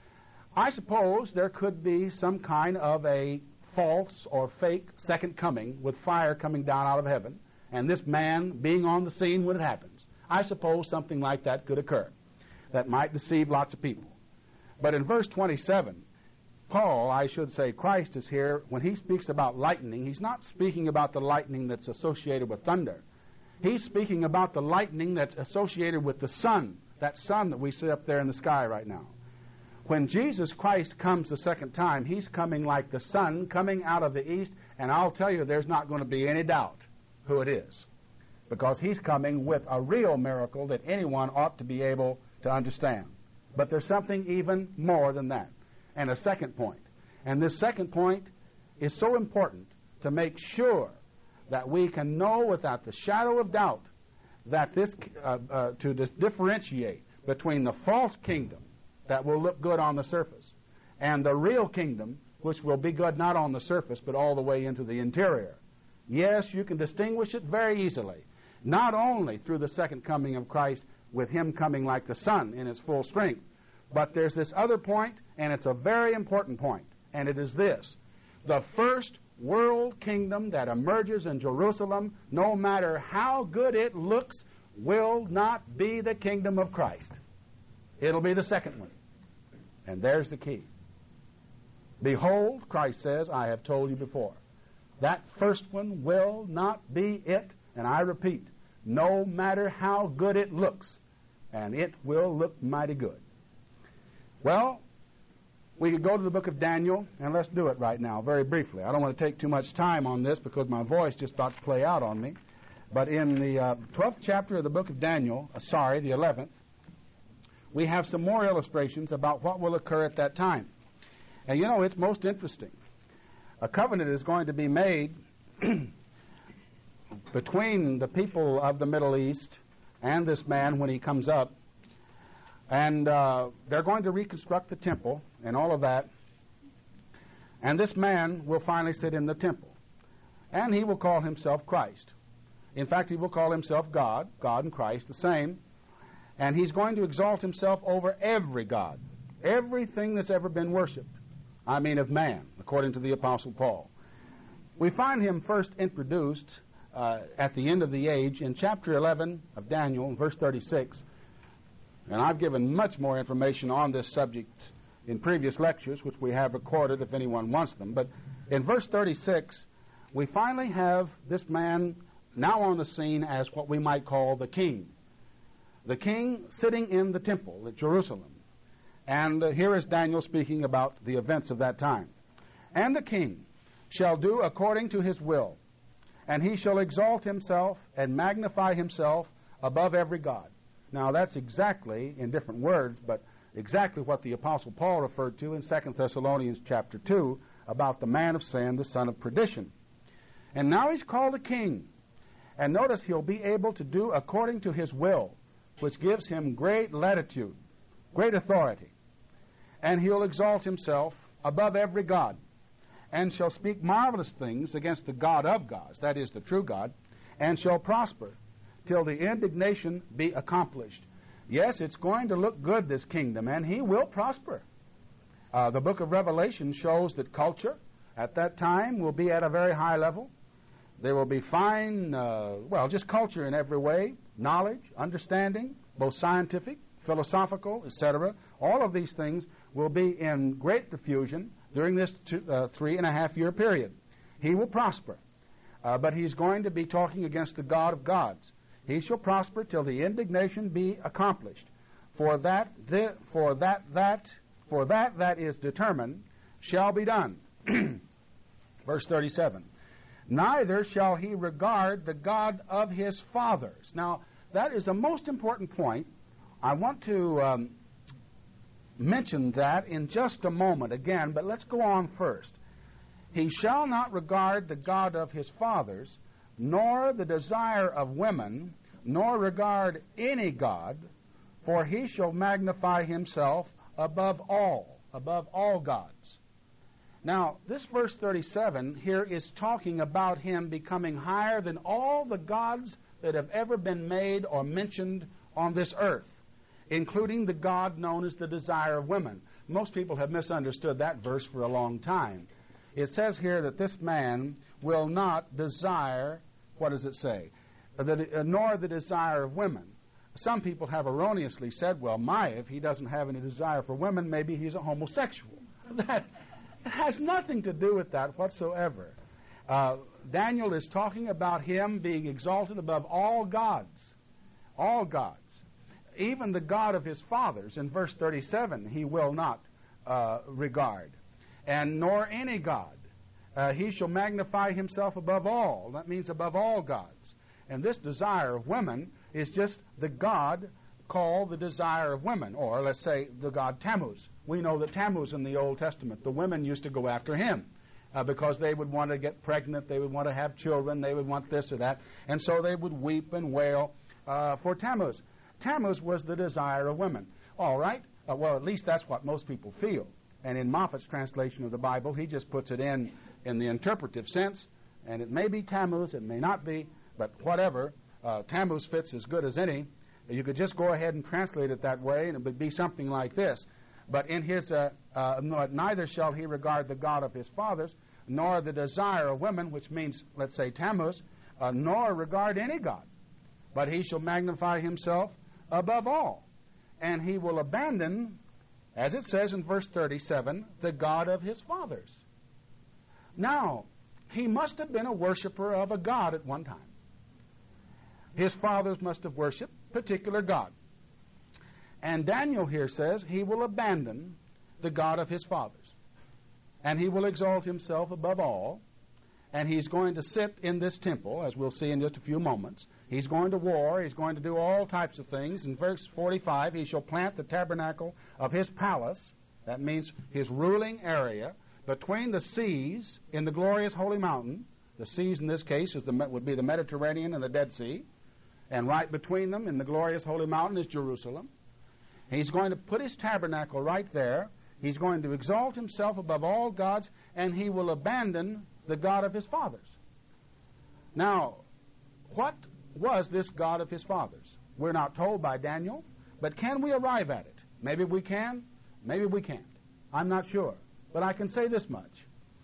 I suppose there could be some kind of a false or fake second coming with fire coming down out of heaven, and this man being on the scene when it happens. I suppose something like that could occur. That might deceive lots of people. But in verse twenty-seven, Paul, I should say Christ, is here. When he speaks about lightning, he's not speaking about the lightning that's associated with thunder. He's speaking about the lightning that's associated with the sun, that sun that we see up there in the sky right now. When Jesus Christ comes the second time, he's coming like the sun coming out of the east, and I'll tell you there's not going to be any doubt who it is, because he's coming with a real miracle that anyone ought to be able to understand. But there's something even more than that, and a second point. And this second point is so important to make sure that we can know without the shadow of doubt that this, uh, uh, to dis- differentiate between the false kingdom that will look good on the surface and the real kingdom which will be good not on the surface but all the way into the interior. Yes, you can distinguish it very easily, not only through the second coming of Christ with him coming like the sun in its full strength, but there's this other point, and it's a very important point, and it is this. The first world kingdom that emerges in Jerusalem, no matter how good it looks, will not be the kingdom of Christ. It'll be the second one. And there's the key. Behold, Christ says, I have told you before. That first one will not be it, and I repeat, no matter how good it looks, and it will look mighty good. Well, we could go to the book of Daniel, and let's do it right now, very briefly. I don't want to take too much time on this because my voice just about to play out on me. But in the uh, twelfth chapter of the book of Daniel, uh, sorry, the eleventh, we have some more illustrations about what will occur at that time. And you know, it's most interesting. A covenant is going to be made between the people of the Middle East and this man when he comes up. And uh, they're going to reconstruct the temple and all of that. And this man will finally sit in the temple. And he will call himself Christ. In fact, he will call himself God, God and Christ, the same. And he's going to exalt himself over every god, everything that's ever been worshipped. I mean of man, according to the Apostle Paul. We find him first introduced uh, at the end of the age in chapter eleven of Daniel, verse thirty-six. And I've given much more information on this subject in previous lectures, which we have recorded if anyone wants them. But in verse thirty-six, we finally have this man now on the scene as what we might call the king. The king sitting in the temple at Jerusalem. And uh, here is Daniel speaking about the events of that time. And the king shall do according to his will, and he shall exalt himself and magnify himself above every god. Now that's exactly, in different words, but exactly what the Apostle Paul referred to in Second Thessalonians chapter two about the man of sin, the son of perdition. And now he's called a king. And notice he'll be able to do according to his will, which gives him great latitude, great authority. And he'll exalt himself above every god, and shall speak marvelous things against the God of gods, that is, the true God, and shall prosper till the indignation be accomplished. Yes, it's going to look good, this kingdom, and he will prosper. Uh, the book of Revelation shows that culture at that time will be at a very high level. There will be fine, uh, well, just culture in every way, knowledge, understanding, both scientific, philosophical, et cetera. All of these things will be in great profusion during this two, uh, three and a half year period. He will prosper, uh, but he's going to be talking against the God of gods. He shall prosper till the indignation be accomplished. For that, the, for that, that, for that that is determined shall be done. Verse thirty-seven. Neither shall he regard the God of his fathers. Now, that is a most important point. I want to um, mention that in just a moment again, but let's go on first. He shall not regard the God of his fathers, nor the desire of women, nor regard any God, for he shall magnify himself above all, above all gods. Now, this verse thirty-seven here is talking about him becoming higher than all the gods that have ever been made or mentioned on this earth, including the God known as the desire of women. Most people have misunderstood that verse for a long time. It says here that this man will not desire, what does it say? That, uh, nor the desire of women. Some people have erroneously said, well, my, if he doesn't have any desire for women, maybe he's a homosexual. That it has nothing to do with that whatsoever. Uh, Daniel is talking about him being exalted above all gods. All gods. Even the God of his fathers, in verse thirty-seven, he will not uh, regard. And nor any God. Uh, he shall magnify himself above all. That means above all gods. And this desire of women is just the God called the desire of women, or let's say the god Tammuz. We know that Tammuz in the Old Testament, the women used to go after him uh, because they would want to get pregnant, they would want to have children, they would want this or that, and so they would weep and wail uh, for Tammuz. Tammuz was the desire of women. All right, uh, well, at least that's what most people feel. And in Moffat's translation of the Bible, he just puts it in in the interpretive sense, and it may be Tammuz, it may not be, but whatever, uh, Tammuz fits as good as any. You could just go ahead and translate it that way, and it would be something like this. But in his, uh, uh, neither shall he regard the God of his fathers, nor the desire of women, which means, let's say, Tammuz, uh, nor regard any God. But he shall magnify himself above all. And he will abandon, as it says in verse thirty-seven, the God of his fathers. Now, he must have been a worshiper of a God at one time. His fathers must have worshipped a particular God. And Daniel here says he will abandon the God of his fathers. And he will exalt himself above all. And he's going to sit in this temple, as we'll see in just a few moments. He's going to war. He's going to do all types of things. In verse forty-five, he shall plant the tabernacle of his palace. That means his ruling area between the seas in the glorious holy mountain. The seas in this case is the, would be the Mediterranean and the Dead Sea. And right between them in the glorious holy mountain is Jerusalem. He's going to put his tabernacle right there. He's going to exalt himself above all gods, and he will abandon the God of his fathers. Now, what was this God of his fathers? We're not told by Daniel, but can we arrive at it? Maybe we can, maybe we can't. I'm not sure. But I can say this much.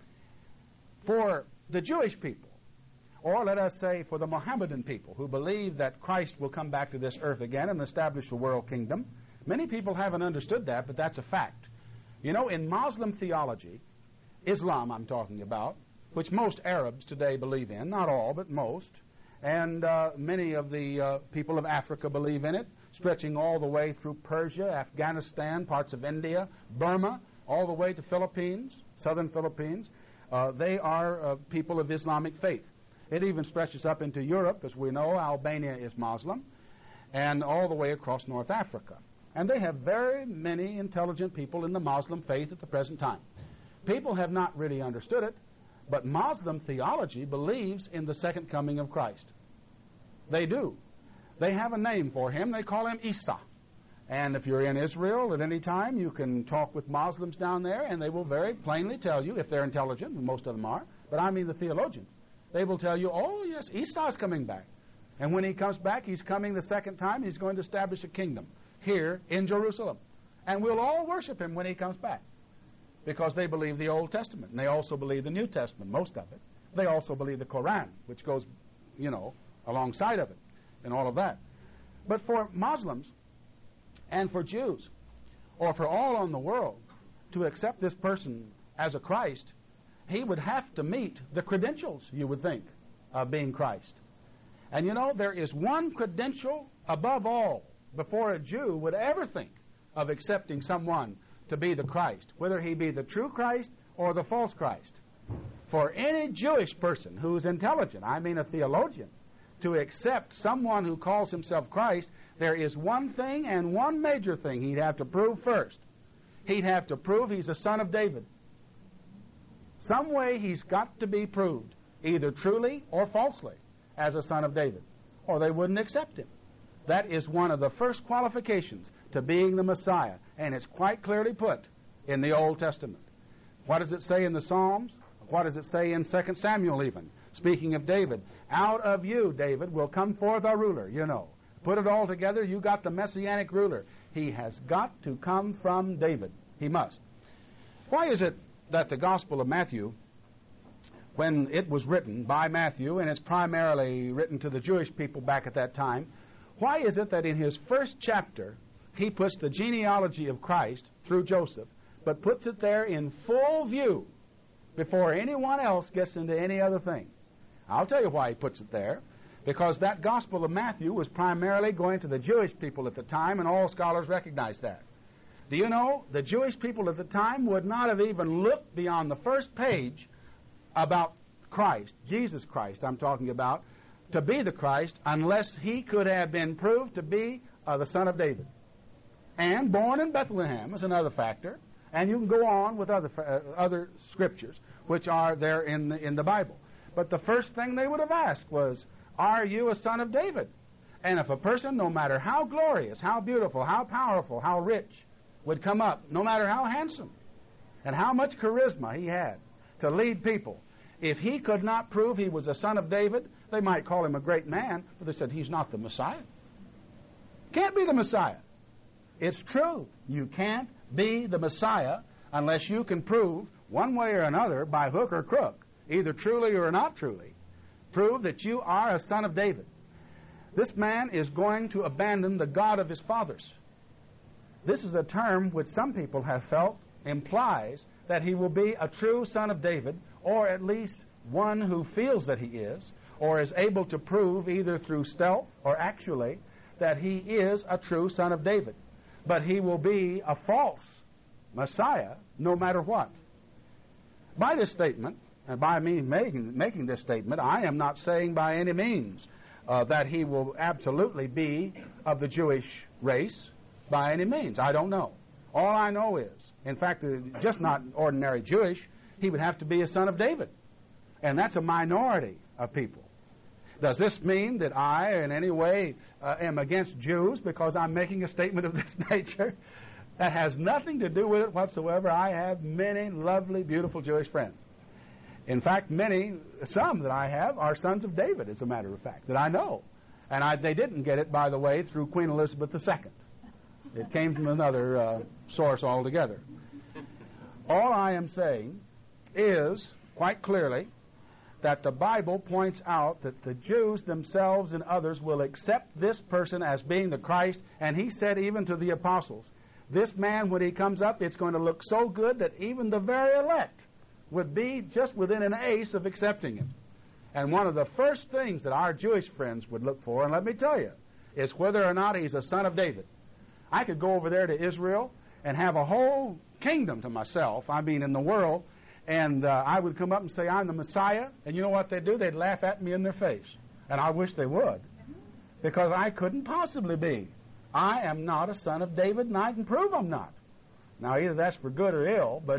For the Jewish people, or let us say for the Mohammedan people who believe that Christ will come back to this earth again and establish the world kingdom, many people haven't understood that, but that's a fact. You know, in Muslim theology, Islam I'm talking about, which most Arabs today believe in, not all, but most, and uh, many of the uh, people of Africa believe in it, stretching all the way through Persia, Afghanistan, parts of India, Burma, all the way to Philippines, southern Philippines. Uh, they are uh, people of Islamic faith. It even stretches up into Europe. As we know, Albania is Muslim, and all the way across North Africa. And they have very many intelligent people in the Muslim faith at the present time. People have not really understood it, but Muslim theology believes in the second coming of Christ. They do. They have a name for him. They call him Isa. And if you're in Israel at any time, you can talk with Muslims down there, and they will very plainly tell you, if they're intelligent, and most of them are, but I mean the theologians, they will tell you, oh, yes, Esau's coming back. And when he comes back, he's coming the second time. He's going to establish a kingdom here in Jerusalem. And we'll all worship him when he comes back because they believe the Old Testament. And they also believe the New Testament, most of it. They also believe the Koran, which goes, you know, alongside of it and all of that. But for Muslims and for Jews, or for all on the world, to accept this person as a Christ, he would have to meet the credentials, you would think, of being Christ. And you know, there is one credential above all before a Jew would ever think of accepting someone to be the Christ, whether he be the true Christ or the false Christ. For any Jewish person who's intelligent, I mean a theologian, to accept someone who calls himself Christ, there is one thing and one major thing he'd have to prove first. He'd have to prove he's a son of David. Some way he's got to be proved, either truly or falsely, as a son of David, or they wouldn't accept him. That is one of the first qualifications to being the Messiah, and it's quite clearly put in the Old Testament. What does it say in the Psalms? What does it say in Second Samuel even? Speaking of David, out of you, David, will come forth a ruler, you know. Put it all together, you got the Messianic ruler. He has got to come from David. He must. Why is it that the Gospel of Matthew, when it was written by Matthew, and it's primarily written to the Jewish people back at that time, why is it that in his first chapter he puts the genealogy of Christ through Joseph, but puts it there in full view before anyone else gets into any other thing? I'll tell you why he puts it there. Because that Gospel of Matthew was primarily going to the Jewish people at the time, and all scholars recognize that. Do you know, the Jewish people at the time would not have even looked beyond the first page about Christ, Jesus Christ I'm talking about, to be the Christ, unless he could have been proved to be uh, the son of David. And born in Bethlehem is another factor, and you can go on with other uh, other scriptures which are there in the, in the Bible. But the first thing they would have asked was, are you a son of David? And if a person, no matter how glorious, how beautiful, how powerful, how rich, would come up, no matter how handsome and how much charisma he had to lead people, if he could not prove he was a son of David, they might call him a great man, but they said he's not the Messiah. Can't be the Messiah. It's true. You can't be the Messiah unless you can prove one way or another, by hook or crook, either truly or not truly, prove that you are a son of David. This man is going to abandon the God of his fathers. This is a term which some people have felt implies that he will be a true son of David, or at least one who feels that he is, or is able to prove either through stealth or actually that he is a true son of David. But he will be a false Messiah no matter what. By this statement, and by me making, making this statement, I am not saying by any means uh, that he will absolutely be of the Jewish race by any means. I don't know. All I know is, in fact, uh, just not ordinary Jewish, he would have to be a son of David. And that's a minority of people. Does this mean that I in any way uh, am against Jews because I'm making a statement of this nature? That has nothing to do with it whatsoever. I have many lovely, beautiful Jewish friends. In fact, many, some that I have, are sons of David, as a matter of fact, that I know. And I, they didn't get it, by the way, through Queen Elizabeth the Second. It came from another uh, source altogether. All I am saying is, quite clearly, that the Bible points out that the Jews themselves and others will accept this person as being the Christ, and he said even to the apostles, this man, when he comes up, it's going to look so good that even the very elect would be just within an ace of accepting him. And one of the first things that our Jewish friends would look for, and let me tell you, is whether or not he's a son of David. I could go over there to Israel and have a whole kingdom to myself, I mean in the world, and uh, I would come up and say, I'm the Messiah, and you know what they'd do? They'd laugh at me in their face. And I wish they would, because I couldn't possibly be. I am not a son of David, and I can prove I'm not. Now, either that's for good or ill, but...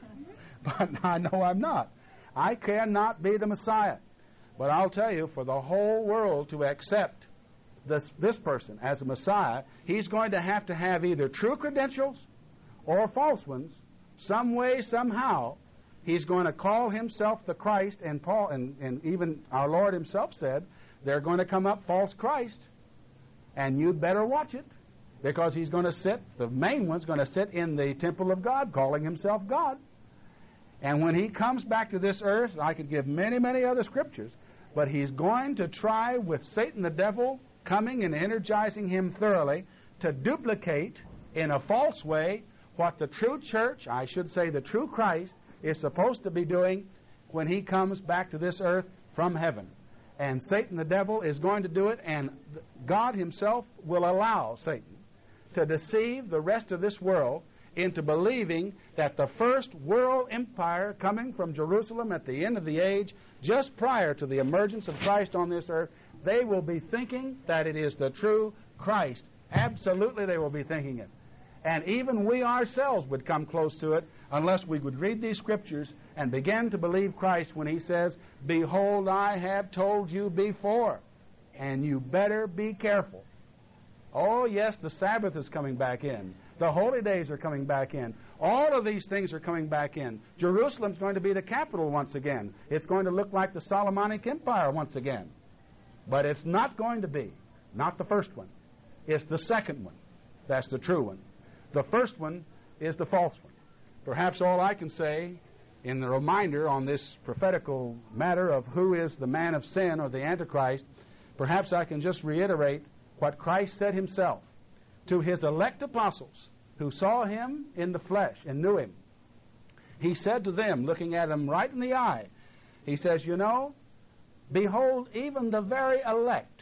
But I know I'm not. I cannot be the Messiah. But I'll tell you, for the whole world to accept this, this person as a Messiah, he's going to have to have either true credentials or false ones. Some way, somehow, he's going to call himself the Christ, and Paul and, and even our Lord himself said, they're going to come up false Christ, and you'd better watch it, because he's going to sit, the main one's going to sit in the temple of God, calling himself God. And when he comes back to this earth, I could give many, many other scriptures, but he's going to try with Satan the devil coming and energizing him thoroughly to duplicate in a false way what the true church, I should say the true Christ, is supposed to be doing when he comes back to this earth from heaven. And Satan the devil is going to do it, and God himself will allow Satan to deceive the rest of this world into believing that the first world empire coming from Jerusalem at the end of the age, just prior to the emergence of Christ on this earth, they will be thinking that it is the true Christ. Absolutely they will be thinking it. And even we ourselves would come close to it unless we would read these scriptures and begin to believe Christ when he says, "Behold, I have told you before, and you better be careful." Oh, yes, the Sabbath is coming back in. The holy days are coming back in. All of these things are coming back in. Jerusalem's going to be the capital once again. It's going to look like the Solomonic Empire once again. But it's not going to be. Not the first one. It's the second one. That's the true one. The first one is the false one. Perhaps all I can say in the reminder on this prophetical matter of who is the man of sin or the Antichrist, perhaps I can just reiterate what Christ said himself to his elect apostles who saw him in the flesh and knew him. He said to them, looking at them right in the eye, he says, you know, behold, even the very elect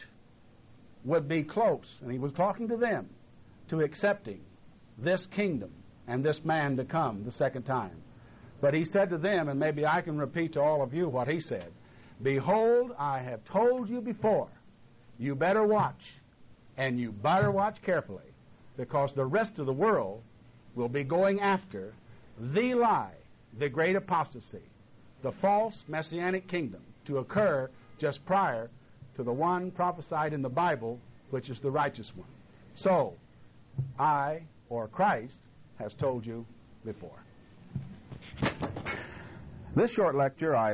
would be close, and he was talking to them, to accepting this kingdom and this man to come the second time. But he said to them, and maybe I can repeat to all of you what he said, behold, I have told you before, you better watch, and you better watch carefully, because the rest of the world will be going after the lie, the great apostasy, the false messianic kingdom to occur just prior to the one prophesied in the Bible, which is the righteous one. So, I, or Christ, has told you before. This short lecture I